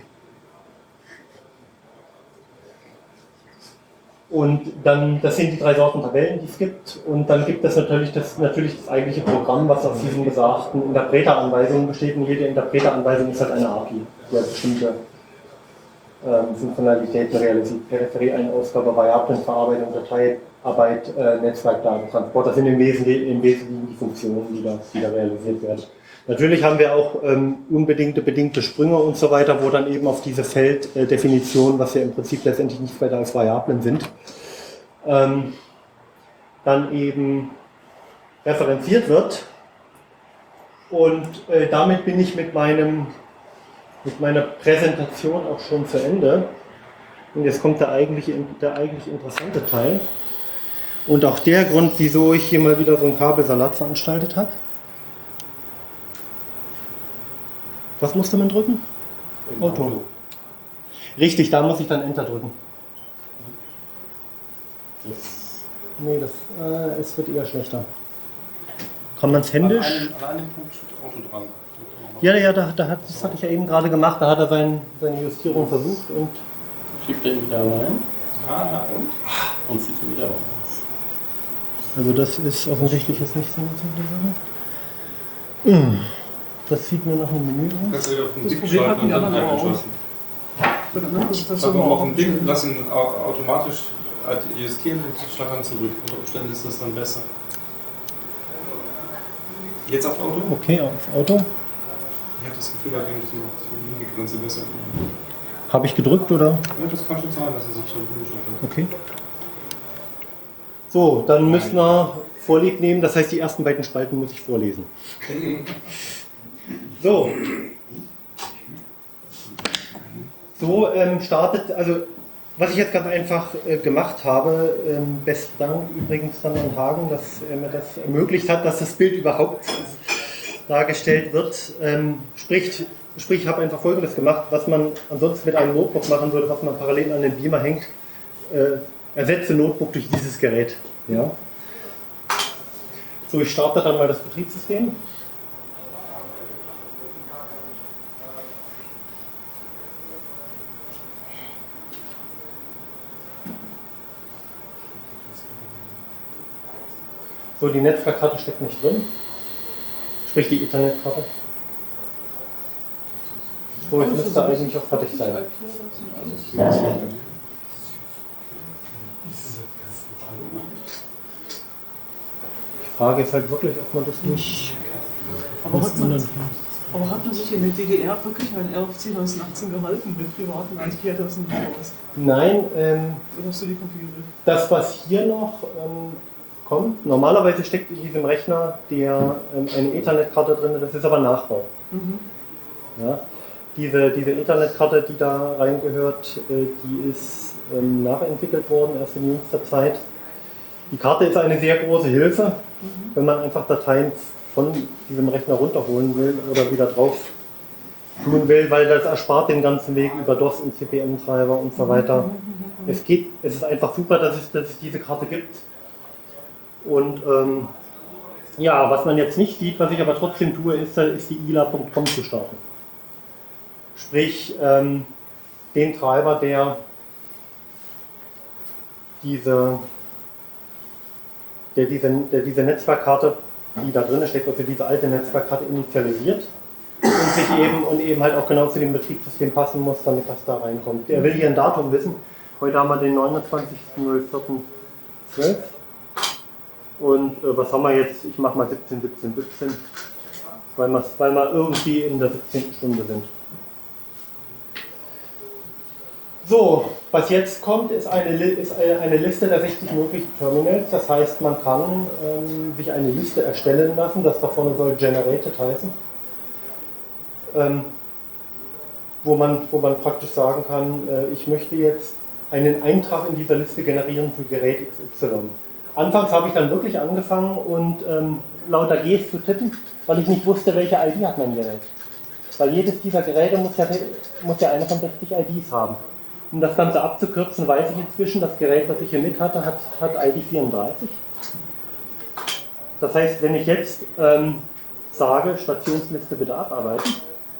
[SPEAKER 1] Und dann, das sind die drei Sorten Tabellen, die es gibt. Und dann gibt es natürlich das, natürlich das eigentliche Programm, was aus diesen besagten Interpreteranweisungen besteht. Und jede Interpreteranweisung ist halt eine A P I, die halt bestimmte ähm, Funktionalitäten realisiert. Peripherie, Einausgabe, Variablenverarbeitung, Dateiarbeit, äh, Netzwerkdatentransport. Das sind im Wesentlichen, im Wesentlichen die Funktionen, die da, die da realisiert werden. Natürlich haben wir auch ähm, unbedingte, bedingte Sprünge und so weiter, wo dann eben auf diese Felddefinition, was ja im Prinzip letztendlich nicht weiter als Variablen sind, ähm, dann eben referenziert wird. Und äh, damit bin ich mit, meinem, mit meiner Präsentation auch schon zu Ende. Und jetzt kommt der eigentliche, der eigentlich interessante Teil. Und auch der Grund, wieso ich hier mal wieder so einen Kabelsalat veranstaltet habe. Was musste man drücken? Auto. Auto. Richtig, da muss ich dann Enter drücken. Das, nee, das, äh, es wird eher schlechter. Kann man es händisch?
[SPEAKER 2] An einem, an einem Punkt steht Auto dran.
[SPEAKER 1] Ja, ja, da, da hat, das hatte ich ja eben gerade gemacht. Da hat er sein, seine Justierung versucht und
[SPEAKER 3] Schiebt er ihn wieder rein. Ah, und? Und zieht ihn wieder raus.
[SPEAKER 1] Also das ist offensichtlich jetzt nicht so eine Sache. Das sieht mir nach einem Menü aus.
[SPEAKER 2] Kannst du wieder auf den
[SPEAKER 4] Das
[SPEAKER 2] Dick
[SPEAKER 4] Problem
[SPEAKER 2] schalten
[SPEAKER 4] hatten
[SPEAKER 2] und
[SPEAKER 4] die
[SPEAKER 2] dann
[SPEAKER 4] anderen aber auch.
[SPEAKER 2] einschalten.
[SPEAKER 4] Das
[SPEAKER 2] Sag mal auf den Dick lassen automatisch justieren und schlackern zurück. Unter Umständen ist das dann besser. Jetzt auf Auto?
[SPEAKER 1] Okay, auf Auto.
[SPEAKER 2] Ich habe das Gefühl, da eigentlich die linke Grenze besser.
[SPEAKER 1] Habe ich gedrückt oder?
[SPEAKER 2] Ja, das kann schon sein, dass er sich schon umgestellt hat.
[SPEAKER 1] Okay. So, dann müssen wir Vorlieb nehmen. Das heißt, die ersten beiden Spalten muss ich vorlesen. So. So ähm, startet, also Was ich jetzt ganz einfach äh, gemacht habe, ähm, besten Dank übrigens dann an Hagen, dass er mir das ermöglicht hat, dass das Bild überhaupt dargestellt wird. Ähm, sprich, sprich, ich habe einfach Folgendes gemacht, was man ansonsten mit einem Notebook machen würde, was man parallel an den Beamer hängt, äh, ersetze Notebook durch dieses Gerät. Ja. So, ich starte dann mal das Betriebssystem. So, die Netzwerkkarte steckt nicht drin, sprich die Ethernet-Karte. So, jetzt müsste eigentlich auch fertig sein. Die Frage ist halt wirklich, ob man das nicht...
[SPEAKER 4] Aber hat man, aber hat man sich in der D D R wirklich an R F C neunzehnhundertachtzehn gehalten mit privaten I P-Adressen?
[SPEAKER 1] Nein, ähm,
[SPEAKER 4] Oder hast du die konfiguriert?
[SPEAKER 1] das, was hier noch ähm, kommt, normalerweise steckt in diesem Rechner der, ähm, eine Ethernet-Karte drin, das ist aber Nachbau.
[SPEAKER 4] Mhm.
[SPEAKER 1] Ja? Diese, diese Ethernet-Karte, die da reingehört, äh, die ist ähm, nachentwickelt worden, erst in jüngster Zeit. Die Karte ist eine sehr große Hilfe, mhm. wenn man einfach Dateien von diesem Rechner runterholen will oder wieder drauf tun will, weil das erspart den ganzen Weg über DOS und C P M-Treiber und so weiter. Mhm. Es geht, es ist einfach super, dass es, dass es diese Karte gibt. Und ähm, ja, was man jetzt nicht sieht, was ich aber trotzdem tue, ist, ist die I L A Punkt com zu starten. Sprich, ähm, den Treiber, der diese, der diese, der diese Netzwerkkarte, die da drin steckt, also diese alte Netzwerkkarte initialisiert und sich eben und eben halt auch genau zu dem Betriebssystem passen muss, damit das da reinkommt. Der will hier ein Datum wissen. Heute haben wir den neunundzwanzigsten vierten zwölf. Und äh, was haben wir jetzt? Ich mache mal siebzehn, siebzehn, siebzehn, weil wir, weil wir irgendwie in der siebzehnten Stunde sind. So, was jetzt kommt, ist eine, ist eine Liste der sechzig möglichen Terminals. Das heißt, man kann ähm, sich eine Liste erstellen lassen. Das da vorne soll Generated heißen. Ähm, wo, man, wo man praktisch sagen kann, äh, ich möchte jetzt einen Eintrag in dieser Liste generieren für Gerät X Y. Anfangs habe ich dann wirklich angefangen und ähm, lauter Gs zu tippen, weil ich nicht wusste, welche I D hat mein Gerät. Weil jedes dieser Geräte muss ja, muss ja eine von sechzig I Ds haben. Um das Ganze abzukürzen, weiß ich inzwischen, das Gerät, was ich hier mit hatte, hat, hat I D vierunddreißig. Das heißt, wenn ich jetzt ähm, sage, Stationsliste bitte abarbeiten,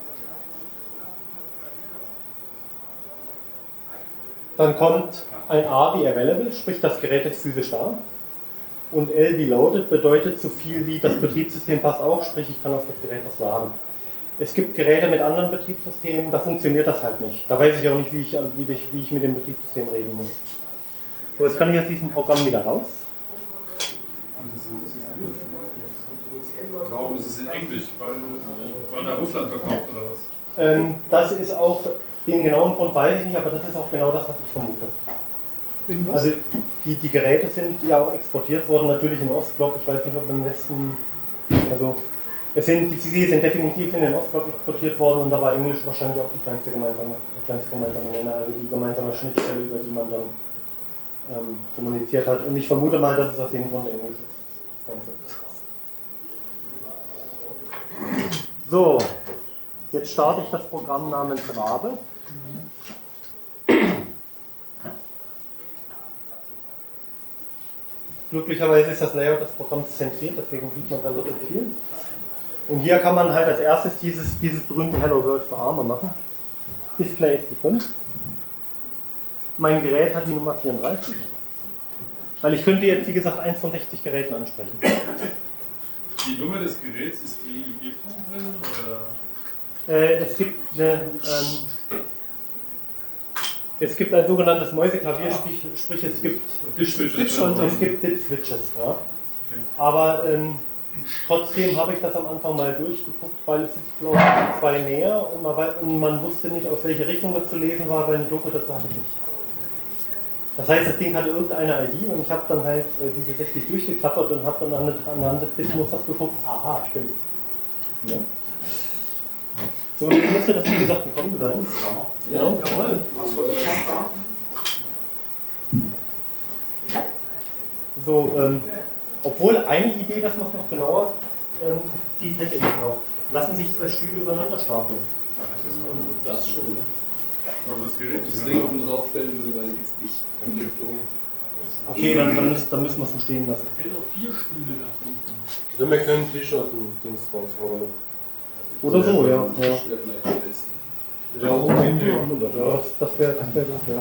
[SPEAKER 1] dann kommt ein A wie Available, sprich das Gerät ist physisch da. Und L wie Loaded bedeutet so viel wie das Betriebssystem passt auch, sprich ich kann auf das Gerät was laden. Es gibt Geräte mit anderen Betriebssystemen, da funktioniert das halt nicht. Da weiß ich auch nicht, wie ich, wie ich, wie ich mit dem Betriebssystem reden muss. So, jetzt kann ich aus diesem Programm wieder raus.
[SPEAKER 5] Warum ist es in Englisch? Weil, weil der Russland verkauft oder was?
[SPEAKER 1] Ähm, das ist auch, den genauen Grund weiß ich nicht, aber das ist auch genau das, was ich vermute. Also die, die Geräte sind ja auch exportiert worden, natürlich im Ostblock, ich weiß nicht, ob im Westen, also es sind, die C C sind definitiv in den Ostblock exportiert worden und da war Englisch wahrscheinlich auch die kleinste gemeinsame, der kleinste gemeinsame Nenner, also die gemeinsame Schnittstelle, über die man dann ähm, kommuniziert hat. Und ich vermute mal, dass es aus dem Grund Englisch ist. So, jetzt starte ich das Programm namens Rabe. Glücklicherweise ist das Layout des Programms zentriert, deswegen sieht man relativ viel. Und hier kann man halt als erstes dieses, dieses berühmte Hello World für Arme machen. Display ist die fünf. Mein Gerät hat die Nummer vierunddreißig. Weil ich könnte jetzt, wie gesagt, eins von sechzig Geräten ansprechen.
[SPEAKER 5] Die Nummer des Geräts, ist die im E E P R O M drin? Oder?
[SPEAKER 1] Äh, es gibt eine... Ähm, Es gibt ein sogenanntes Mäuseklavier, sprich, sprich es gibt
[SPEAKER 5] Dip-Switches.
[SPEAKER 1] Es gibt Dip-Switches, ja. Aber ähm, trotzdem habe ich das am Anfang mal durchgeguckt, weil es gibt, glaube ich, zwei mehr und man, und man wusste nicht, aus welche Richtung das zu lesen war, weil eine Doku dazu hatte ich nicht. Das heißt, das Ding hatte irgendeine I D und ich habe dann halt äh, diese sechzig durchgeklappert und habe dann anhand des Bit-Musters geguckt, aha, stimmt. Ja. So, jetzt müsste das, wie gesagt, gekommen sein.
[SPEAKER 4] Ja, jawohl.
[SPEAKER 1] So, ähm, obwohl eine Idee, dass man es noch genauer ähm, sieht, hätte ich noch. Lassen sich zwei Stühle übereinander stapeln.
[SPEAKER 3] Das schon.
[SPEAKER 5] Aber das Gerät
[SPEAKER 3] Das
[SPEAKER 5] ist
[SPEAKER 3] Ding oben draufstellen würde, weiß ich jetzt nicht.
[SPEAKER 1] Okay, dann, dann, müssen, dann müssen wir es so stehen lassen.
[SPEAKER 5] Stell doch vier Stühle nach unten.
[SPEAKER 6] Oder wir können einen Tisch aus dem Dings rausholen.
[SPEAKER 1] Oder so, ja. ja.
[SPEAKER 3] Das wäre vielleicht am schnellsten.
[SPEAKER 6] Ja, oben hinten.
[SPEAKER 1] Ja, das, das wäre das wär gut, ja.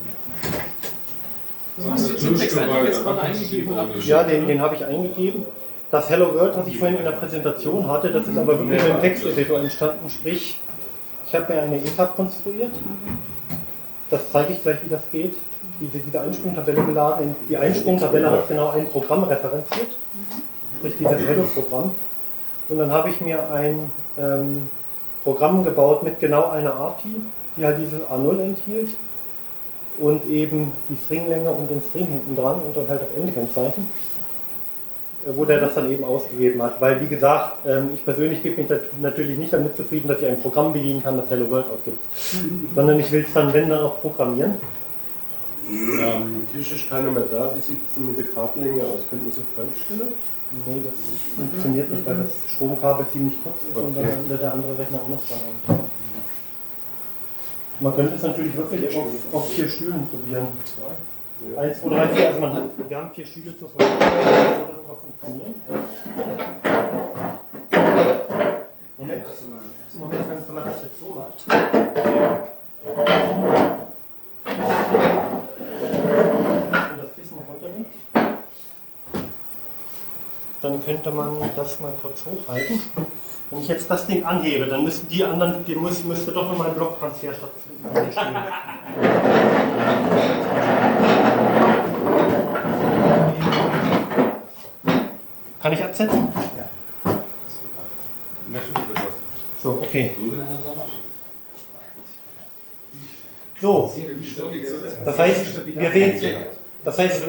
[SPEAKER 4] Du hast jetzt den Text einfach jetzt gerade eingegeben und abgeschickt.
[SPEAKER 1] Ja, den, den habe ich eingegeben. Das Hello World, was ich vorhin in der Präsentation hatte, das ist aber wirklich mit dem Texteditor entstanden. Sprich, ich habe mir eine E Tab konstruiert. Das zeige ich gleich, wie das geht. Diese, diese Einsprungtabelle geladen. Die Einsprungtabelle hat genau ein Programm referenziert. Sprich, dieses Hello-Programm. Und dann habe ich mir ein ähm, Programm gebaut mit genau einer A P I, die halt dieses A null enthielt. Und eben die Stringlänge und den String hinten dran und dann halt das Endekennzeichen, wo der das dann eben ausgegeben hat. Weil, wie gesagt, ich persönlich gebe mich natürlich nicht damit zufrieden, dass ich ein Programm bedienen kann, das Hello World ausgibt. Sondern ich will es dann, wenn, dann auch programmieren.
[SPEAKER 6] Ähm, Tisch ist keiner mehr da. Wie sieht es denn mit der Kartenlänge aus? Könnten wir es auf Tankstelle?
[SPEAKER 1] Nee, das funktioniert nicht, weil das Stromkabel ziemlich kurz ist und dann wird der andere Rechner auch noch dran. Man könnte es natürlich wirklich auf, auf vier Stühlen probieren. Eins, zwei, drei, vier, also man hat, wir haben vier Stühle zur Verfügung, das würde sogar funktionieren. Moment, Moment, wenn man das jetzt so macht. Und das Kissen noch runternimmt. Dann könnte man das mal kurz hochhalten. Wenn ich jetzt das Ding anhebe, dann müssten die anderen, die müsste, müsste doch nochmal ein Blocktransfer stattfinden. Kann ich absetzen? Ja. So, okay. So, das heißt, wir sehen, das heißt,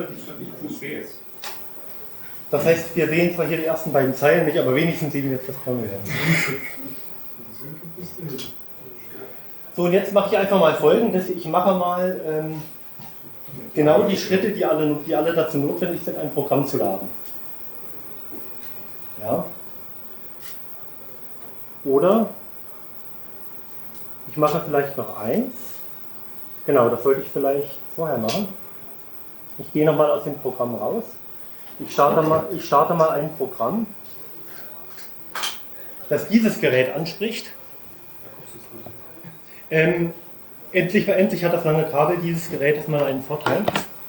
[SPEAKER 1] das heißt, wir sehen zwar hier die ersten beiden Zeilen nicht, aber wenigstens sehen wir jetzt das Programm. So, und jetzt mache ich einfach mal Folgendes. Ich mache mal ähm, genau die Schritte, die alle, die alle dazu notwendig sind, ein Programm zu laden. Ja. Oder ich mache vielleicht noch eins. Genau, das sollte ich vielleicht vorher machen. Ich gehe nochmal aus dem Programm raus. Ich starte, mal, ich starte mal ein Programm, das dieses Gerät anspricht. Ähm, endlich, endlich hat das lange Kabel dieses Gerätes mal einen Vorteil.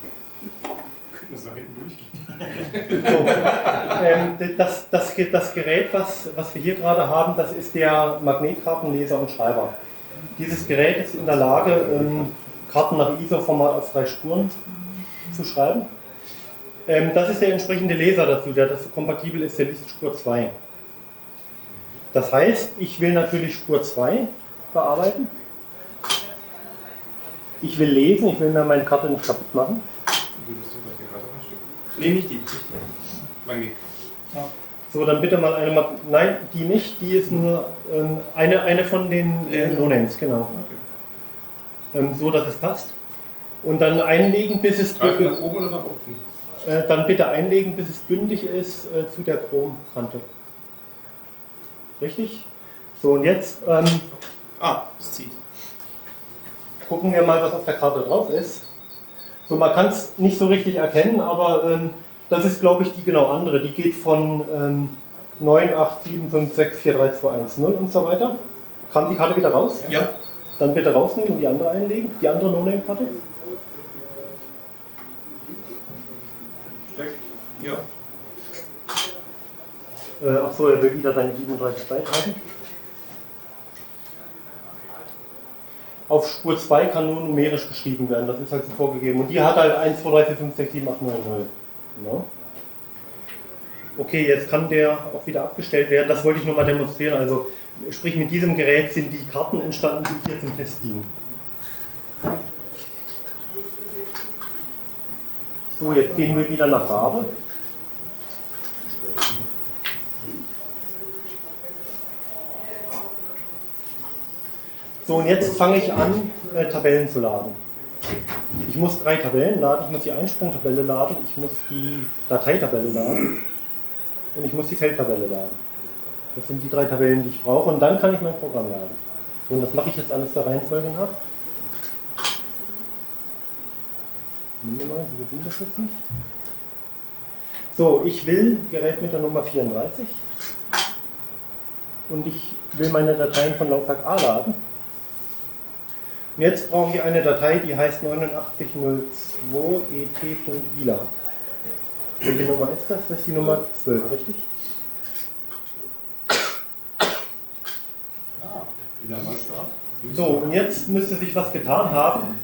[SPEAKER 1] So, ähm, das, das, das Gerät, was, was wir hier gerade haben, das ist der Magnetkartenleser und Schreiber. Dieses Gerät ist in der Lage, ähm, Karten nach I S O-Format auf drei Spuren zu schreiben. Ähm, das ist der entsprechende Leser dazu, der das kompatibel ist, der liest Spur zwei. Das heißt, ich will natürlich Spur zwei bearbeiten. Ich will lesen, ich will mir meine Karte nicht kaputt machen.
[SPEAKER 2] Nee, nicht die. Nicht die. Magnet.
[SPEAKER 1] Ja. So, dann bitte mal eine Mag Nein, die nicht, die ist nur ähm, eine, eine von den äh, No-Names, genau.
[SPEAKER 2] Okay.
[SPEAKER 1] Ähm, so, dass es passt. Und dann einlegen, bis es
[SPEAKER 2] Greifen nach oben oder nach unten?
[SPEAKER 1] Äh, dann bitte einlegen, bis es bündig ist äh, zu der Chromkante. Richtig? So, und jetzt ähm,
[SPEAKER 2] Ah, es zieht.
[SPEAKER 1] gucken wir mal, was auf der Karte drauf ist. So, man kann es nicht so richtig erkennen, aber ähm, das ist, glaube ich, die genau andere. Die geht von ähm, neun acht sieben fünf sechs vier drei zwei eins null und so weiter. Kam die Karte wieder raus?
[SPEAKER 2] Ja.
[SPEAKER 1] Dann bitte rausnehmen und die andere einlegen, die andere No-Name-Karte.
[SPEAKER 2] Ja.
[SPEAKER 1] Äh, Achso, er will wieder seine siebenunddreißig Byte haben. Auf Spur zwei kann nur numerisch geschrieben werden, das ist halt so vorgegeben. Und die hat halt eins, zwei, drei, vier, fünf, sechs, sieben, acht, neun, null. Ja. Okay, jetzt kann der auch wieder abgestellt werden, das wollte ich nur mal demonstrieren. Also, sprich, mit diesem Gerät sind die Karten entstanden, die hier zum Test dienen. So, jetzt gehen wir wieder nach Farbe. So, und jetzt fange ich an, äh, Tabellen zu laden. Ich muss drei Tabellen laden, ich muss die Einsprungtabelle laden, ich muss die Dateitabelle laden und ich muss die Feldtabelle laden. Das sind die drei Tabellen, die ich brauche und dann kann ich mein Programm laden. So, und das mache ich jetzt alles der Reihenfolge nach. Nehmen wir mal, wie ging das jetzt nicht? So, ich will Gerät mit der Nummer vierunddreißig und ich will meine Dateien von Laufwerk A laden. Und jetzt brauche ich eine Datei, die heißt neunundachtzig null zwei e t punkt i l a. Welche Nummer ist das? Das ist die Nummer zwölf, richtig? So, und jetzt müsste sich was getan haben.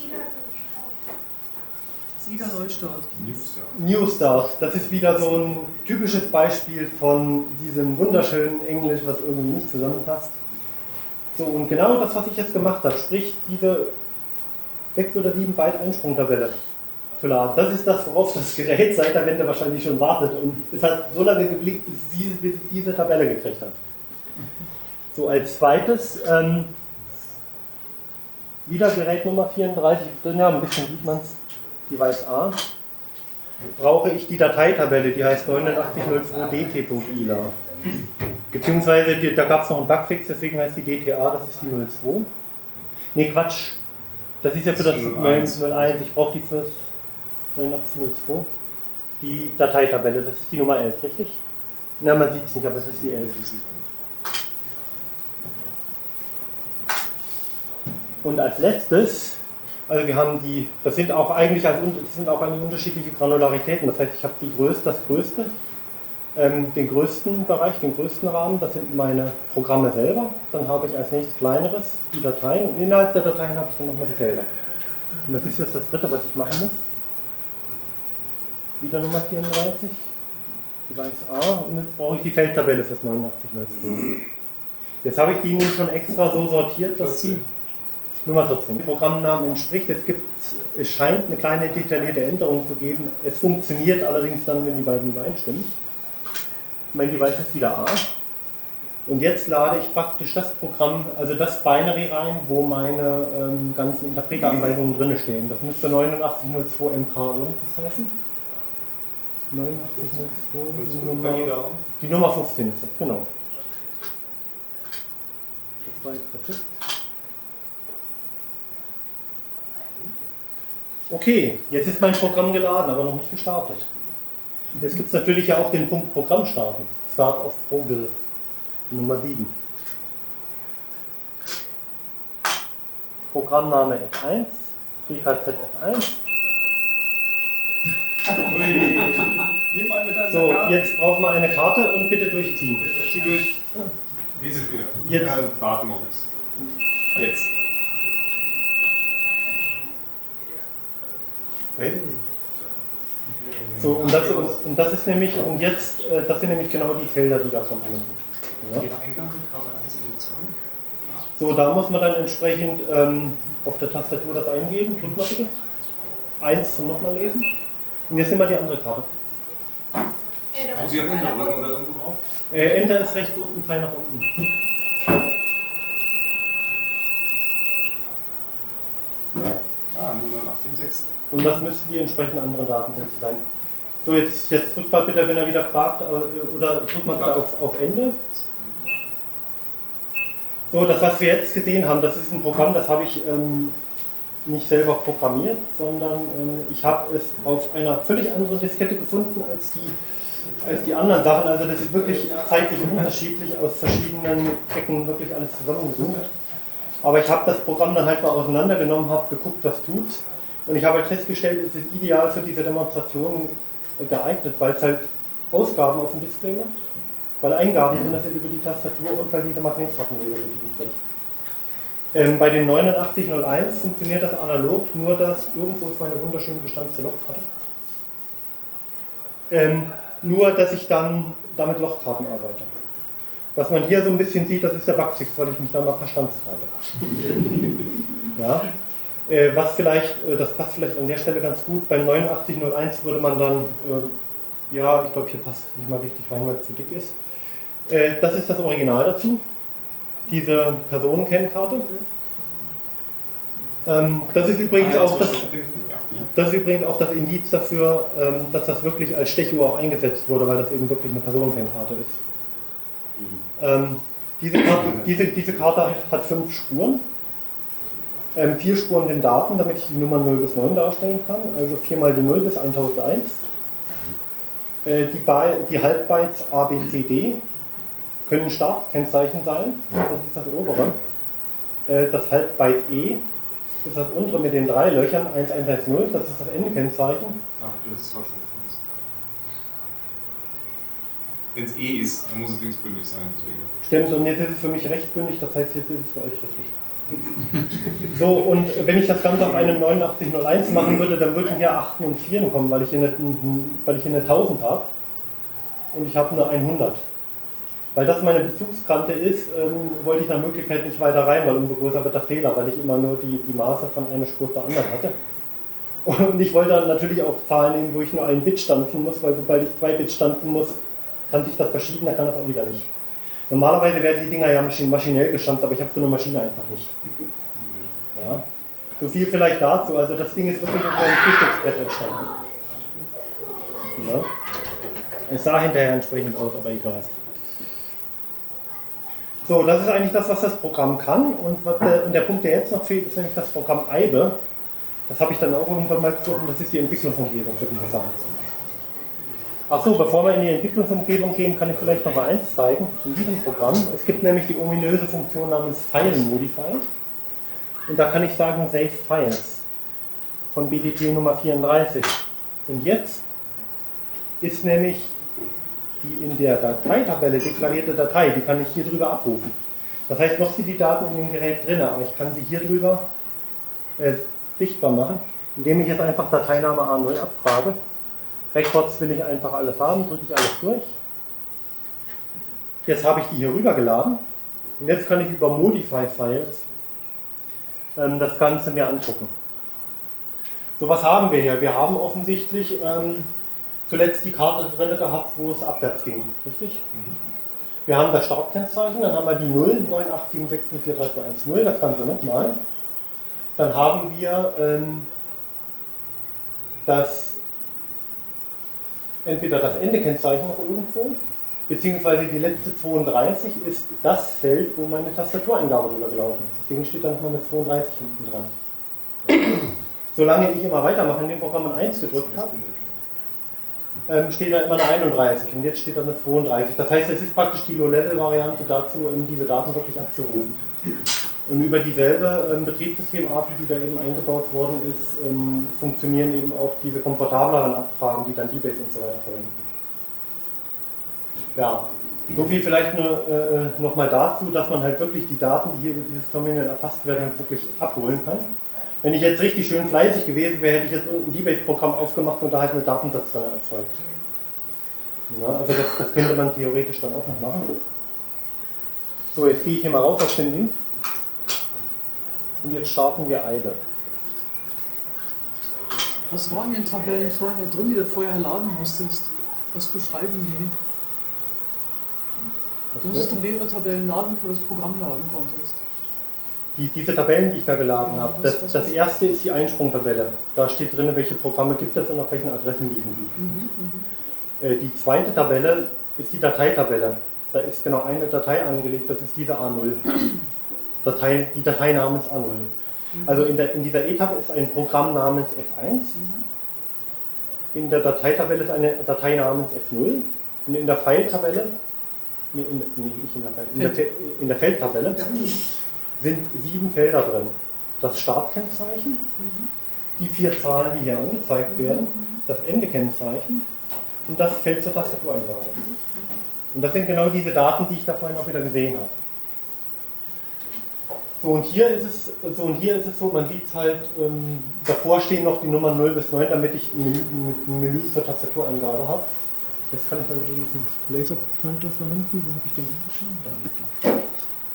[SPEAKER 4] Ida Neustart.
[SPEAKER 1] New Start, das ist wieder so ein typisches Beispiel von diesem wunderschönen Englisch, was irgendwie nicht zusammenpasst. So, und genau das, was ich jetzt gemacht habe, sprich diese sechs oder sieben Byte Einsprungtabelle zu laden, das ist das, worauf das Gerät seit der Wende wahrscheinlich schon wartet. Und es hat so lange geblickt, bis es diese, bis es diese Tabelle gekriegt hat. So, als zweites, ähm, wieder Gerät Nummer vierunddreißig, ja, ein bisschen sieht man es, Device A, brauche ich die Dateitabelle, die heißt neunundachtzig null zwei d t punkt i l a. Beziehungsweise, die, da gab es noch einen Bugfix, deswegen heißt die D T A, das ist die null zwei. Ne, Quatsch. Das ist ja für das neun null eins, ich brauche die fürs neunundachtzig null zwei. Die Dateitabelle, das ist die Nummer elf, richtig? Na, man sieht es nicht, aber es ist die elf. Und als letztes, also wir haben die, das sind auch eigentlich als, das sind auch eigentlich unterschiedliche Granularitäten. Das heißt, ich habe die größte, das größte, ähm, den größten Bereich, den größten Rahmen, das sind meine Programme selber. Dann habe ich als nächstes kleineres die Dateien und innerhalb der Dateien habe ich dann nochmal die Felder. Und das ist jetzt das dritte, was ich machen muss. Wieder Nummer vierunddreißig, Device A, und jetzt brauche ich die Feldtabelle fürs neunundachtzig null zwei. Jetzt habe ich die nun schon extra so sortiert, dass die Nummer vierzehn. Programmnamen entspricht. Es gibt, es scheint eine kleine detaillierte Änderung zu geben. Es funktioniert allerdings dann, wenn die beiden übereinstimmen. Mein Device ist wieder A. Und jetzt lade ich praktisch das Programm, also das Binary rein, wo meine ähm, ganzen Interpreteranweisungen drin stehen. Das müsste neunundachtzig null zwei M K irgendwas heißen. neunundachtzig null zwei, die Nummer, die Nummer fünfzehn ist das, genau. Das war jetzt vertippt. Okay, jetzt ist mein Programm geladen, aber noch nicht gestartet. Jetzt gibt es natürlich ja auch den Punkt Programm starten. Start of Program, Nummer sieben. Programmname F eins, P K Z F eins. So, jetzt brauchen wir eine Karte und bitte durchziehen.
[SPEAKER 2] Zieh durch. Diese Fehler.
[SPEAKER 1] Jetzt.
[SPEAKER 2] Äh, Datenmodus. Jetzt.
[SPEAKER 1] So, und das, und das ist nämlich, und jetzt, äh, das sind nämlich genau die Felder, die da kommen müssen. Ja.
[SPEAKER 2] Ihre Eingabe, Karte eins und zwei.
[SPEAKER 1] So, da muss man dann entsprechend ähm, auf der Tastatur das eingeben. Drückt mal bitte. eins zum nochmal lesen. Und jetzt nehmen wir die andere Karte.
[SPEAKER 2] Muss ich auf Enter drücken oder irgendwo drauf?
[SPEAKER 1] Äh, Enter ist rechts unten, Pfeil nach unten.
[SPEAKER 2] Ah, null neun acht sieben sechs.
[SPEAKER 1] Und das müssten die entsprechenden anderen Datensätze sein. So, jetzt, jetzt drückt mal bitte, wenn er wieder fragt, äh, oder drückt mal bitte auf, auf Ende. So, das, was wir jetzt gesehen haben, das ist ein Programm, das habe ich ähm, nicht selber programmiert, sondern ähm, ich habe es auf einer völlig anderen Diskette gefunden als die, als die anderen Sachen. Also das ist wirklich zeitlich unterschiedlich, aus verschiedenen Ecken wirklich alles zusammengesucht. Aber ich habe das Programm dann halt mal auseinandergenommen, habe geguckt, was tut. Und ich habe halt festgestellt, es ist ideal für diese Demonstration geeignet, weil es halt Ausgaben auf dem Display macht, weil Eingaben drin sind über die Tastatur und weil diese Magnetflaggenleser bedient wird. Ähm, bei den neunundachtzig null eins funktioniert das analog, nur dass irgendwo ist meine wunderschön gestanzte Lochkarte. Ähm, nur, dass ich dann damit Lochkarten arbeite. Was man hier so ein bisschen sieht, das ist der Bugfix, weil ich mich da mal verstanzt habe. Ja. Äh, was vielleicht, äh, das passt vielleicht an der Stelle ganz gut, beim neunundachtzig null eins würde man dann, äh, ja, ich glaube hier passt nicht mal richtig rein, weil es zu dick ist. Äh, das ist das Original dazu, diese Personenkennkarte. Ähm, das, ist übrigens
[SPEAKER 2] Ah,
[SPEAKER 1] auch das,
[SPEAKER 2] ja.
[SPEAKER 1] das ist übrigens auch das Indiz dafür, ähm, dass das wirklich als Stechuhr auch eingesetzt wurde, weil das eben wirklich eine Personenkennкarte ist. Ähm, diese, Karte, diese, diese Karte hat fünf Spuren. Ähm, vier Spuren den Daten, damit ich die Nummern null bis neun darstellen kann. Also vier mal die null bis eintausendeins. Äh, die, die Halbbytes A, B, C, D können Startkennzeichen sein. Das ist das obere. Äh, das Halbbyte E ist das untere mit den drei Löchern, eins eins eins null, das ist das Endekennzeichen.
[SPEAKER 2] Ach, das ist falsch. Wenn es E ist, dann muss es linksbündig sein. Deswegen.
[SPEAKER 1] Stimmt, und jetzt ist es für mich rechtsbündig, das heißt, jetzt ist es für euch richtig. So, und wenn ich das Ganze auf einem neunundachtzig null eins machen würde, dann würden hier achten und vieren kommen, weil ich hier eine, weil ich hier eine tausend habe und ich habe eine hundert. Weil das meine Bezugskante ist, ähm, wollte ich nach Möglichkeit nicht weiter rein, weil umso größer wird der Fehler, weil ich immer nur die, die Maße von einer Spur zur anderen hatte. Und ich wollte dann natürlich auch Zahlen nehmen, wo ich nur ein Bit stanzen muss, weil sobald ich zwei Bit stanzen muss, kann sich das verschieben, dann kann das auch wieder nicht. Normalerweise werden die Dinger ja maschinell gestanzt, aber ich habe so eine Maschine einfach nicht. Ja. So viel vielleicht dazu, also das Ding ist wirklich auf einem Frühstücksbrett entstanden. Ja. Es sah hinterher entsprechend aus, aber egal. So, das ist eigentlich das, was das Programm kann. Und, was der, und der Punkt, der jetzt noch fehlt, ist nämlich das Programm Eibe. Das habe ich dann auch irgendwann mal gefunden, das ist die Entwicklungsumgebung für diese Sachen. Achso, bevor wir in die Entwicklungsumgebung gehen, kann ich vielleicht noch mal eins zeigen in diesem Programm. Es gibt nämlich die ominöse Funktion namens File Modify. Und da kann ich sagen Save Files von B D T Nummer vierunddreißig. Und jetzt ist nämlich die in der Dateitabelle deklarierte Datei, die kann ich hier drüber abrufen. Das heißt, noch sind die Daten in dem Gerät drin, aber ich kann sie hier drüber äh, sichtbar machen, indem ich jetzt einfach Dateiname A null abfrage. Records will ich einfach alles haben, drücke ich alles durch. Jetzt habe ich die hier rübergeladen und jetzt kann ich über Modify Files ähm, das Ganze mir angucken. So, was haben wir hier? Wir haben offensichtlich ähm, zuletzt die Karte drin gehabt, wo es abwärts ging, richtig? Wir haben das Startkennzeichen, dann haben wir die null, neun acht sieben sechs vier drei zwei eins null, das Ganze nochmal. Dann haben wir ähm, das, entweder das Endekennzeichen noch irgendwo, beziehungsweise die letzte zweiunddreißig ist das Feld, wo meine Tastatureingabe drüber gelaufen ist. Deswegen steht da nochmal eine zweiunddreißig hinten dran. Solange ich immer weitermache, in dem Programm eins gedrückt habe, ähm, steht da immer eine einunddreißig und jetzt steht da eine zweiunddreißig. Das heißt, es ist praktisch die Low-Level-Variante dazu, um diese Daten wirklich abzurufen. Und über dieselbe ähm, Betriebssystem-A P I, die da eben eingebaut worden ist, ähm, funktionieren eben auch diese komfortableren Abfragen, die dann D-Base und so weiter verwenden. Ja, so viel vielleicht nur, äh, nochmal dazu, dass man halt wirklich die Daten, die hier über dieses Terminal erfasst werden, halt wirklich abholen kann. Wenn ich jetzt richtig schön fleißig gewesen wäre, hätte ich jetzt ein D-Base-Programm aufgemacht und da halt einen Datensatz dann erzeugt. Ja, also das, das könnte man theoretisch dann auch noch machen. So, jetzt gehe ich hier mal raus aus dem Link. Und jetzt starten wir Eibe.
[SPEAKER 4] Was waren in den Tabellen vorher drin, die du vorher laden musstest? Was beschreiben die? Du musstest du mehrere Tabellen laden, bevor du das Programm laden konntest.
[SPEAKER 1] Die, diese Tabellen, die ich da geladen
[SPEAKER 4] Ja,
[SPEAKER 1] habe,
[SPEAKER 4] was-
[SPEAKER 1] das,
[SPEAKER 4] was-
[SPEAKER 1] das erste ist die Einsprungtabelle. Da steht drin, welche Programme gibt es und auf welchen Adressen liegen die.
[SPEAKER 4] Mhm, mhm.
[SPEAKER 1] Äh, die zweite Tabelle ist die Dateitabelle. Da ist genau eine Datei angelegt, das ist diese A null. Datei, die Datei namens A null. Also in, der, in dieser E-Tab ist ein Programm namens F eins. In der Dateitabelle ist eine Datei namens F null. Und in der File-Tabelle, nee, in, nee, nicht in der File, in der, Fe- in der Feldtabelle sind sieben Felder drin. Das Startkennzeichen, die vier Zahlen, die hier angezeigt werden, das Endekennzeichen und das Feld zur Tastatureingabe. Und das sind genau diese Daten, die ich da vorhin auch wieder gesehen habe. So und hier ist es so, und hier ist es so, man sieht es halt, ähm, davor stehen noch die Nummern null bis neun, damit ich ein Menü, ein Menü zur Tastatureingabe habe. Jetzt kann ich mal wieder diesen Laserpointer verwenden. Wo habe ich den angeschaut? Da liegt er.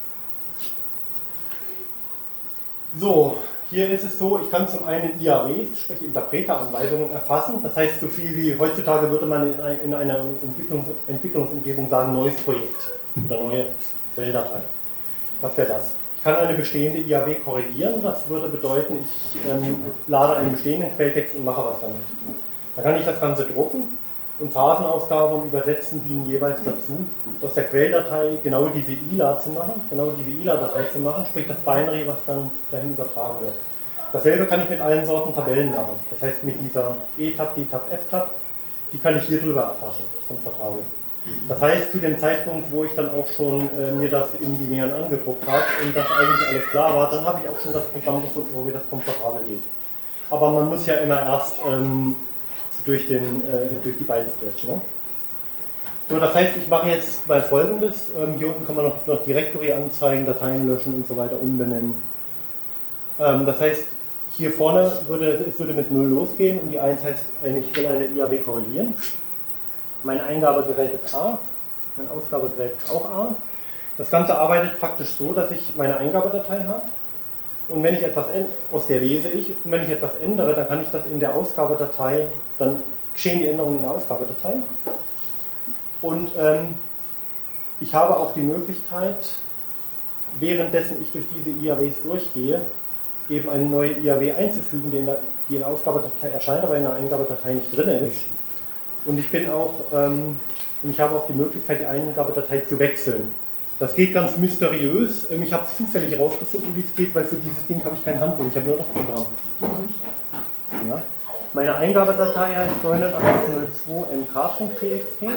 [SPEAKER 1] So, hier ist es so, ich kann zum einen I A Ws, sprich Interpreteranweisungen, erfassen. Das heißt, so viel wie heutzutage würde man in, ein, in einer Entwicklungs, Entwicklungsumgebung sagen, neues Projekt oder neue Quelldatei. Was wäre das? Ich kann eine bestehende I A W korrigieren, das würde bedeuten, ich ähm, lade einen bestehenden Quelltext und mache was damit. Dann kann ich das Ganze drucken und Phasenausgabe und Übersetzen dienen jeweils dazu, aus der Quelldatei genau diese I L A zu machen, genau diese I L A-Datei zu machen, sprich das Binary, was dann dahin übertragen wird. Dasselbe kann ich mit allen Sorten Tabellen machen. Das heißt mit dieser E-Tab, D-Tab, F-Tab, die kann ich hier drüber erfassen, komfortabel. Das heißt, zu dem Zeitpunkt, wo ich dann auch schon äh, mir das im Linearen angeguckt habe und das eigentlich alles klar war, dann habe ich auch schon das Programm gefunden, wo mir das komfortabel geht. Aber man muss ja immer erst ähm, durch, den, äh, durch die Bytes durch. Ne? So, das heißt, ich mache jetzt mal Folgendes. Ähm, hier unten kann man noch, noch Directory anzeigen, Dateien löschen und so weiter umbenennen. Ähm, das heißt, hier vorne würde es würde mit null losgehen und die eins heißt, ich will eine I A W korrigieren. Mein Eingabegerät ist A, mein Ausgabegerät ist auch A. Das Ganze arbeitet praktisch so, dass ich meine Eingabedatei habe und wenn ich etwas aus der lese ich und wenn ich etwas ändere, dann kann ich das in der Ausgabedatei, dann geschehen die Änderungen in der Ausgabedatei und ähm, ich habe auch die Möglichkeit, währenddessen ich durch diese I A Ws durchgehe, eben eine neue I A W einzufügen, die in der, die in der Ausgabedatei erscheint, aber in der Eingabedatei nicht drin ist. Und ich bin auch, ähm, ich habe auch die Möglichkeit, die Eingabedatei zu wechseln. Das geht ganz mysteriös. Ähm, ich habe zufällig herausgefunden, wie es geht, weil für dieses Ding habe ich kein Handbuch, ich habe nur das Programm. Ja. Meine Eingabedatei heißt neunhundertachtzig null zwei m k punkt t x t.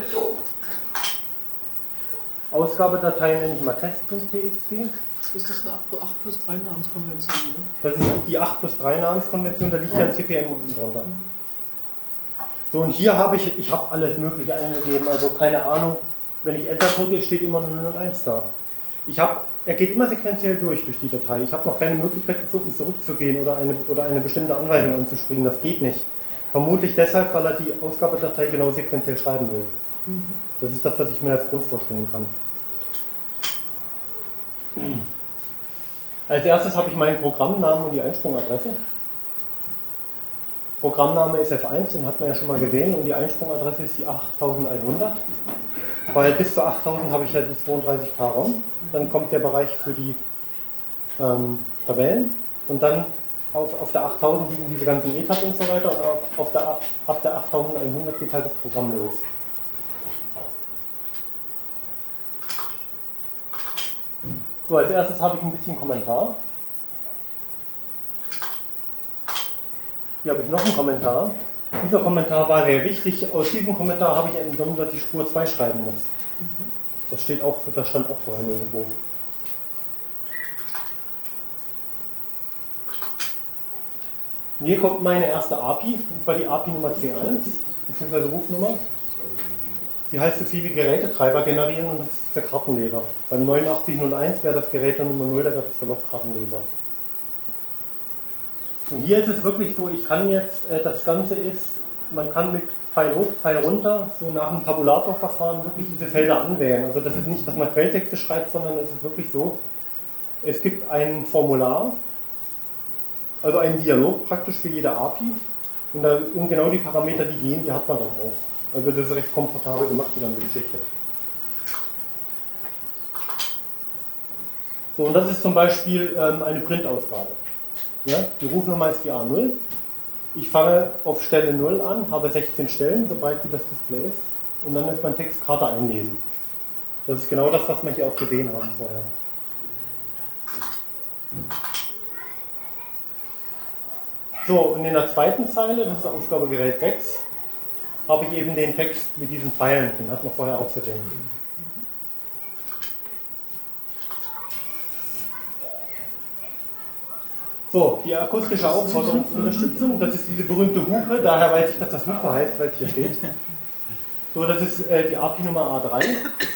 [SPEAKER 1] Ausgabedatei nenne ich mal test punkt t x t.
[SPEAKER 4] Ist das eine acht plus drei Namenskonvention? Ne?
[SPEAKER 1] Das ist die acht plus drei Namenskonvention, da liegt ja ein C P M unten drunter. So, und hier habe ich, ich habe alles Mögliche eingegeben, also keine Ahnung, wenn ich Enter drücke, steht immer null null eins da. Ich habe, er geht immer sequenziell durch, durch die Datei. Ich habe noch keine Möglichkeit gefunden, zurückzugehen oder eine, oder eine bestimmte Anweisung anzuspringen, das geht nicht. Vermutlich deshalb, weil er die Ausgabedatei genau sequenziell schreiben will. Das ist das, was ich mir als Grund vorstellen kann. Als erstes habe ich meinen Programmnamen und die Einsprungadresse. Programmname ist F eins, den hat man ja schon mal gesehen, und die Einsprungadresse ist die achttausendeinhundert. Weil bis zu achttausend habe ich ja die zweiunddreißig K ROM. Dann kommt der Bereich für die ähm, Tabellen und dann auf, auf der achttausend liegen diese ganzen E-Tab und so weiter und auf der, ab der achttausendeinhundert geht halt das Programm los. So, als erstes habe ich ein bisschen Kommentar. Hier habe ich noch einen Kommentar. Dieser Kommentar war sehr wichtig. Aus diesem Kommentar habe ich entnommen, dass ich Spur zwei schreiben muss. Das steht auch, das stand auch vorhin irgendwo. Hier kommt meine erste A P I, und zwar die A P I Nummer C eins, beziehungsweise Rufnummer. Die heißt so viel wie Gerätetreiber generieren und das ist der Kartenleser. Beim neunundachtzig null eins wäre das Gerät der Nummer null, da wäre das der Lochkartenleser. Und hier ist es wirklich so, ich kann jetzt, äh, das Ganze ist, man kann mit Pfeil hoch, Pfeil runter, so nach dem Tabulatorverfahren wirklich diese Felder anwählen. Also das ist nicht, dass man Quelltexte schreibt, sondern es ist wirklich so, es gibt ein Formular, also einen Dialog praktisch für jede A P I und, da, und genau die Parameter, die gehen, die hat man dann auch. Also das ist recht komfortabel gemacht, die ganze Geschichte. So, und das ist zum Beispiel ähm, eine Printausgabe. Ja, die Rufnummer ist die A null. Ich fange auf Stelle null an, habe sechzehn Stellen, so breit wie das Display ist. Und dann ist mein Text Karte einlesen. Das ist genau das, was wir hier auch gesehen haben vorher. So, und in der zweiten Zeile, das ist Ausgabegerät sechs, habe ich eben den Text mit diesen Pfeilen, den hat man vorher auch gesehen. So, die akustische Aufforderungsunterstützung, das ist diese berühmte Hupe, daher weiß ich, dass das Hupe heißt, weil es hier steht. So, das ist äh, die A P I Nummer A drei.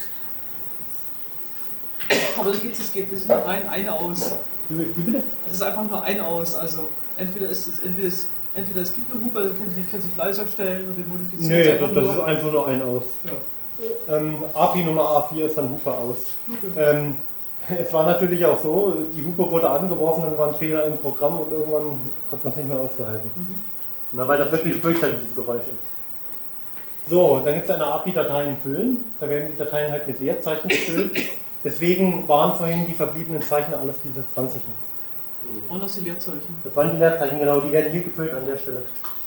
[SPEAKER 4] Aber da gibt es, geht, das ist nur rein eine aus.
[SPEAKER 1] Wie, wie bitte?
[SPEAKER 4] Es ist einfach nur eine aus, also entweder, ist es, entweder, es, entweder es gibt eine Hupe, also kann sich, kann sich leiser stellen und den modifizieren.
[SPEAKER 1] Nee,
[SPEAKER 4] einfach
[SPEAKER 1] das, das
[SPEAKER 4] nur.
[SPEAKER 1] ist einfach nur ein aus.
[SPEAKER 4] Ja.
[SPEAKER 1] Ähm, A P I Nummer A vier ist dann Hupe aus.
[SPEAKER 4] Okay.
[SPEAKER 1] Ähm, es war natürlich auch so, die Hupe wurde angeworfen, dann war ein Fehler im Programm und irgendwann hat man es nicht mehr ausgehalten. Mhm. Na, weil das wirklich fürchterliches Geräusch ist. So, dann gibt es eine A P I Dateien füllen. Da werden die Dateien halt mit Leerzeichen gefüllt. Deswegen waren vorhin die verbliebenen Zeichen alles diese zwanzig.
[SPEAKER 4] Und das die Leerzeichen.
[SPEAKER 1] Das waren die Leerzeichen, genau, die werden hier gefüllt an der Stelle.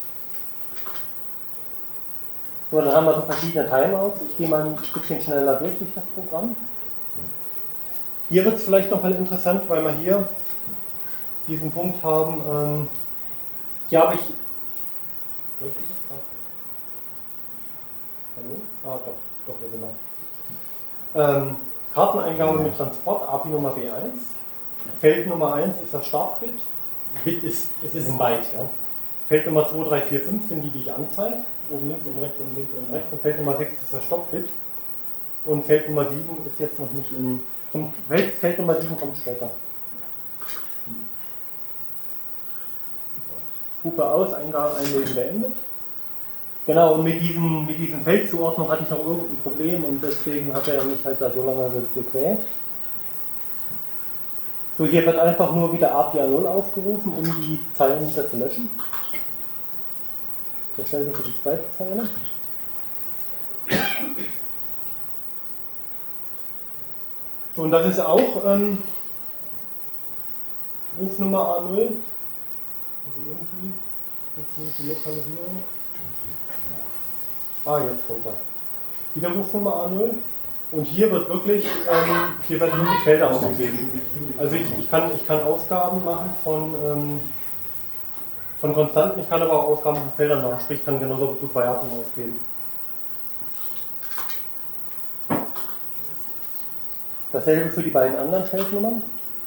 [SPEAKER 1] So, dann haben wir so verschiedene Timeouts. Ich gehe mal ein bisschen schneller durch durch das Programm. Hier wird es vielleicht noch mal interessant, weil wir hier diesen Punkt haben. Ähm, hier habe ich. Hallo? Ah, doch, doch, hier genau. Ähm, Karteneingabe mit Transport, A P I Nummer B eins. Feld Nummer eins ist das Startbit. Bit ist, es ist ein Byte. Ja. Feld Nummer zwei, drei, vier, fünf sind die, die ich anzeige. Oben links, oben rechts, oben links, oben rechts. Und Feld Nummer sechs ist das Stoppbit. Und Feld Nummer sieben ist jetzt noch nicht in. Kommt, Feld, Feld Nummer sieben kommt später. Hupe aus, Eingabe einlesen beendet. Genau, und mit diesem, mit diesem Feldzuordnung hatte ich noch irgendein Problem und deswegen hat er mich halt da so lange gequält. So, hier wird einfach nur wieder A P I A null aufgerufen, um die Zeilen wieder zu löschen. Dasselbe für die zweite Zeile. So, und das ist auch ähm, Rufnummer A null. Also irgendwie funktioniert die Lokalisierung. Ah, jetzt kommt er. Wieder Rufnummer A null. Und hier wird wirklich, ähm, hier werden wirklich Felder ausgegeben. Also ich, ich, kann, ich kann Ausgaben machen von, ähm, von Konstanten, ich kann aber auch Ausgaben von Feldern machen, sprich ich kann genauso gut Variablen ausgeben. Dasselbe für die beiden anderen Feldnummern.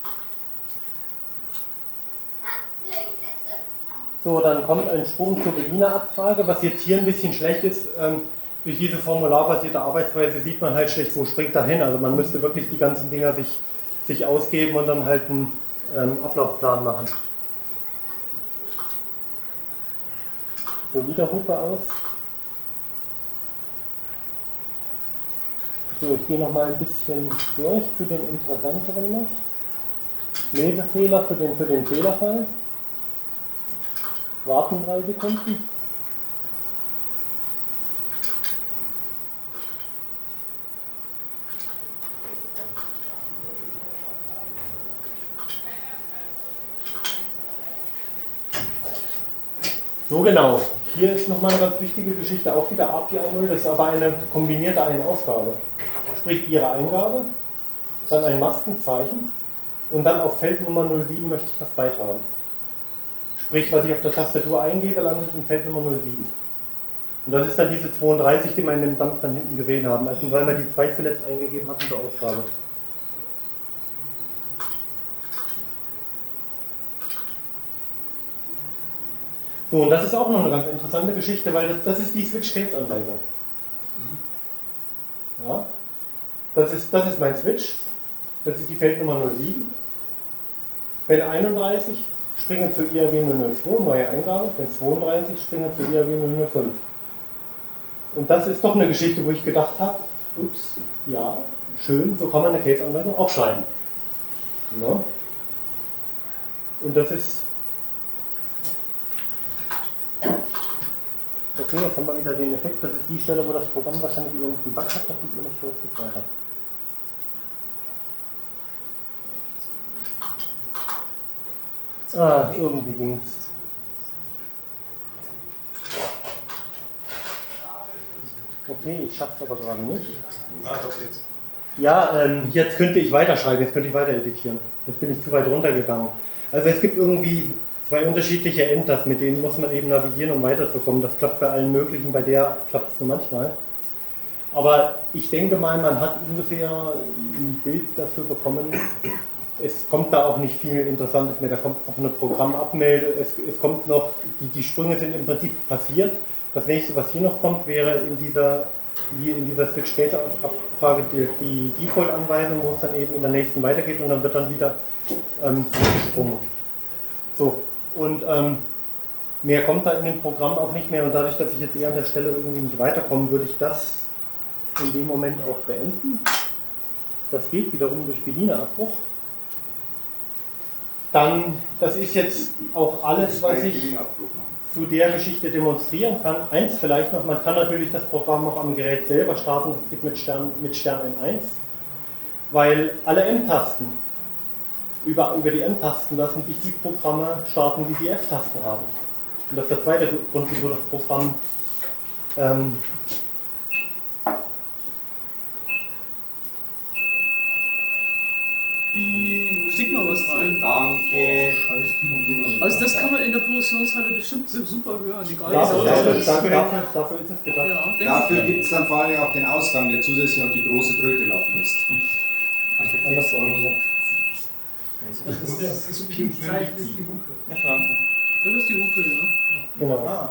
[SPEAKER 1] So, dann kommt ein Sprung zur Berliner Abfrage, was jetzt hier ein bisschen schlecht ist. Ähm, durch diese formularbasierte Arbeitsweise sieht man halt schlecht, wo springt da hin. Also man müsste wirklich die ganzen Dinger sich, sich ausgeben und dann halt einen ähm, Ablaufplan machen. So, wieder Hupe aus. So, ich gehe noch mal ein bisschen durch zu den interessanteren noch. Lesefehler für den, für den Fehlerfall. Warten drei Sekunden. So genau. Hier ist nochmal eine ganz wichtige Geschichte, auch wieder A P I A null, das ist aber eine kombinierte Ein-Ausgabe. Sprich Ihre Eingabe, dann ein Maskenzeichen und dann auf Feld Nummer null sieben möchte ich das Byte haben. Sprich, was ich auf der Tastatur eingebe, landet in Feld Nummer null sieben. Und das ist dann diese zweiunddreißig, die wir in dem Dump dann hinten gesehen haben, also weil wir die zwei zuletzt eingegeben hatten zur Ausgabe. So, und das ist auch noch eine ganz interessante Geschichte, weil das, das ist die Switch-Case-Anweisung. Ja, das ist, das ist mein Switch, das ist die Feldnummer null sieben. Wenn einunddreißig, springen zu I A W null null zwei, neue Eingabe, wenn zweiunddreißig, springen zu I A W null null fünf. Und das ist doch eine Geschichte, wo ich gedacht habe, ups, ja, schön, so kann man eine Case-Anweisung auch schreiben. Ja. Und das ist... Okay, jetzt haben wir wieder den Effekt, das ist die Stelle, wo das Programm wahrscheinlich irgendeinen Bug hat, das kommt mir nicht so richtig weiter. Ah, irgendwie ging's. Okay, ich schaff's aber gerade nicht.
[SPEAKER 2] Ah, doch jetzt.
[SPEAKER 1] Ja, ähm, jetzt könnte ich weiterschreiben, jetzt könnte ich weiter editieren. Jetzt bin ich zu weit runtergegangen. Also es gibt irgendwie zwei unterschiedliche Enters, mit denen muss man eben navigieren, um weiterzukommen. Das klappt bei allen möglichen, bei der klappt es nur manchmal. Aber ich denke mal, man hat ungefähr ein Bild dafür bekommen. Es kommt da auch nicht viel Interessantes mehr. Da kommt noch eine Programmabmelde, es, es kommt noch, die, die Sprünge sind im Prinzip passiert. Das nächste, was hier noch kommt, wäre in dieser, wie in dieser Switch-Case-Abfrage die, die Default-Anweisung, wo es dann eben in der nächsten weitergeht und dann wird dann wieder ähm, zurückgesprungen. So. Und ähm, mehr kommt da in dem Programm auch nicht mehr und dadurch, dass ich jetzt eher an der Stelle irgendwie nicht weiterkomme, würde ich das in dem Moment auch beenden. Das geht wiederum durch Berliner Abbruch. Dann, das ist jetzt auch alles, was ich zu der Geschichte demonstrieren kann. Eins vielleicht noch, man kann natürlich das Programm auch am Gerät selber starten, das geht mit Stern, mit Stern M eins. weil alle M-Tasten, über, über die M-Tasten lassen sich die Programme starten, die die F-Tasten haben. Und das ist der zweite Grund, wieso das Programm ähm,
[SPEAKER 4] Schick mal was rein.
[SPEAKER 7] Danke.
[SPEAKER 4] Also das kann man in der Produktionshalle bestimmt super hören, egal
[SPEAKER 1] dafür,
[SPEAKER 4] wie
[SPEAKER 1] dafür,
[SPEAKER 4] laut es
[SPEAKER 1] dafür,
[SPEAKER 4] ist.
[SPEAKER 1] dafür, dafür ist es gedacht.
[SPEAKER 4] Ja, denke
[SPEAKER 7] Dafür
[SPEAKER 4] ich.
[SPEAKER 7] gibt es dann vor allem auch den Ausgang, der zusätzlich noch die große Tröte laufen lässt.
[SPEAKER 1] Anders auch nicht.
[SPEAKER 8] Das ist das ist die Zeichen, ist die Hupe.
[SPEAKER 4] Das ist die Hupe, ja.
[SPEAKER 1] Genau.
[SPEAKER 8] Ah,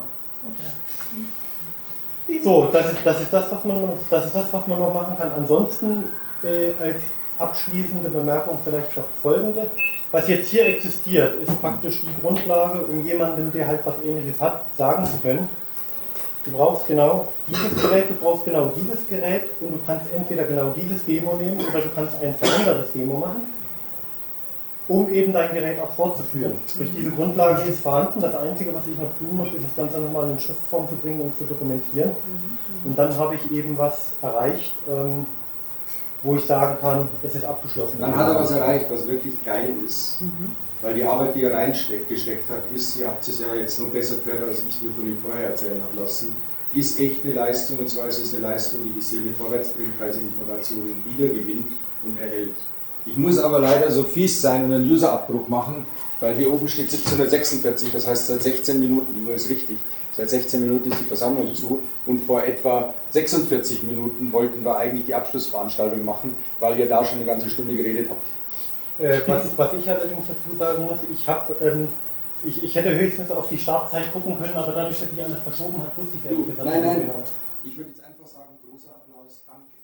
[SPEAKER 1] So, das ist, das ist das, was man, das ist das, was man noch machen kann. Ansonsten äh, als abschließende Bemerkung vielleicht noch folgende. Was jetzt hier existiert, ist praktisch die Grundlage, um jemandem, der halt was Ähnliches hat, sagen zu können, du brauchst genau dieses Gerät, du brauchst genau dieses Gerät und du kannst entweder genau dieses Demo nehmen oder du kannst ein verändertes Demo machen, um eben dein Gerät auch fortzuführen. Sprich, diese Grundlage ist vorhanden. Das Einzige, was ich noch tun muss, ist das Ganze nochmal in Schriftform zu bringen und zu dokumentieren. Und dann habe ich eben was erreicht, ähm, wo ich sagen kann, es ist abgeschlossen.
[SPEAKER 7] Dann hat er was erreicht, was wirklich geil ist. Weil die Arbeit, die er reingesteckt hat, ist, ihr habt es ja jetzt noch besser gehört, als ich mir von ihm vorher erzählen habe lassen, ist echt eine Leistung, und zwar ist es eine Leistung, die die Szene vorwärts bringt, weil sie Informationen wiedergewinnt und erhält. Ich muss aber leider so fies sein und einen Userabbruch machen, weil hier oben steht siebzehnhundertsechsundvierzig, das heißt seit sechzehn Minuten, die Uhr ist richtig, seit sechzehn Minuten ist die Versammlung zu und vor etwa sechsundvierzig Minuten wollten wir eigentlich die Abschlussveranstaltung machen, weil ihr da schon eine ganze Stunde geredet habt.
[SPEAKER 1] Äh, was, was ich allerdings dazu sagen muss, ich, hab, ähm, ich, ich hätte höchstens auf die Startzeit gucken können, aber dadurch, dass sich alles verschoben hat, wusste ich es ehrlich gesagt
[SPEAKER 7] Nein,
[SPEAKER 1] nicht
[SPEAKER 7] nein,
[SPEAKER 1] genau.
[SPEAKER 7] ich würde jetzt einfach sagen, großer Applaus, danke.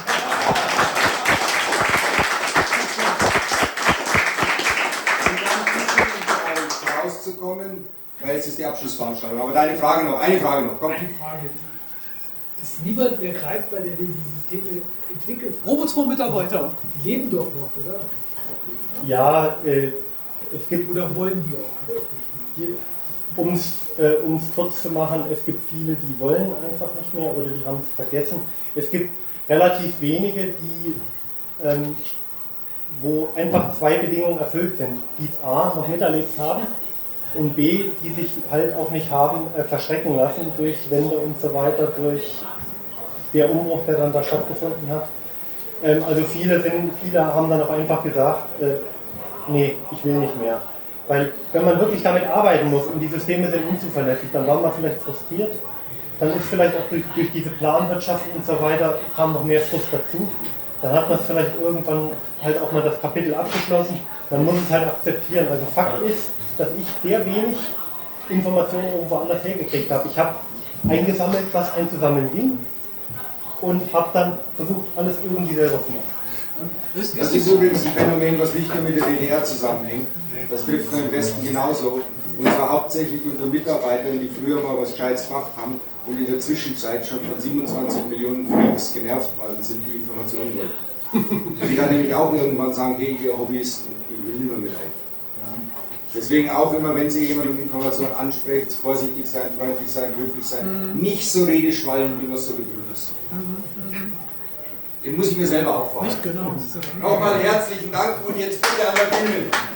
[SPEAKER 7] Rauszukommen, weil jetzt ist die Abschlussveranstaltung. Aber deine Frage noch, eine Frage noch, komm.
[SPEAKER 8] die Frage ist niemand mehr greifbar, der diese Systeme entwickelt.
[SPEAKER 4] Robotor-Mitarbeiter.
[SPEAKER 8] Die leben doch noch, oder?
[SPEAKER 1] Ja, äh, es gibt,
[SPEAKER 8] Oder wollen die auch einfach nicht mehr?
[SPEAKER 1] um es äh, um's kurz zu machen, es gibt viele, die wollen einfach nicht mehr oder die haben es vergessen. Es gibt relativ wenige, die, ähm, wo einfach zwei Bedingungen erfüllt sind, die es A noch miterlebt haben und B, die sich halt auch nicht haben äh, verschrecken lassen durch Wände und so weiter, durch der Umbruch, der dann da stattgefunden hat. Ähm, also viele, sind, viele haben dann auch einfach gesagt, äh, nee, ich will nicht mehr. Weil wenn man wirklich damit arbeiten muss und die Systeme sind unzuverlässig, dann war man vielleicht frustriert, dann ist vielleicht auch durch, durch diese Planwirtschaft und so weiter, kam noch mehr Frust dazu. Dann hat man es vielleicht irgendwann halt auch mal das Kapitel abgeschlossen, man muss es halt akzeptieren. Also Fakt ist, dass ich sehr wenig Informationen irgendwo anders hergekriegt habe. Ich habe eingesammelt, was einzusammeln ging und habe dann versucht, alles irgendwie selber zu machen.
[SPEAKER 7] Das ist übrigens ein Phänomen, was nicht nur mit der D D R zusammenhängt. Das trifft man im Westen genauso. Und zwar hauptsächlich unter Mitarbeitern, die früher mal was Gescheites gemacht haben und in der Zwischenzeit schon von siebenundzwanzig Millionen Freaks genervt worden sind, die Informationen wollten. Die dann nämlich auch irgendwann sagen, hey, ihr Hobbyisten, ich will nicht mehr mit euch. Deswegen auch immer, wenn Sie jemand um Informationen anspricht, vorsichtig sein, freundlich sein, höflich sein, mhm. nicht so redeschwallen, wie man es so gewöhnt ist. Mhm. Den muss ich mir selber auch vorhalten.
[SPEAKER 4] Nicht genau.
[SPEAKER 7] Nochmal herzlichen Dank und jetzt bitte an der Bühne.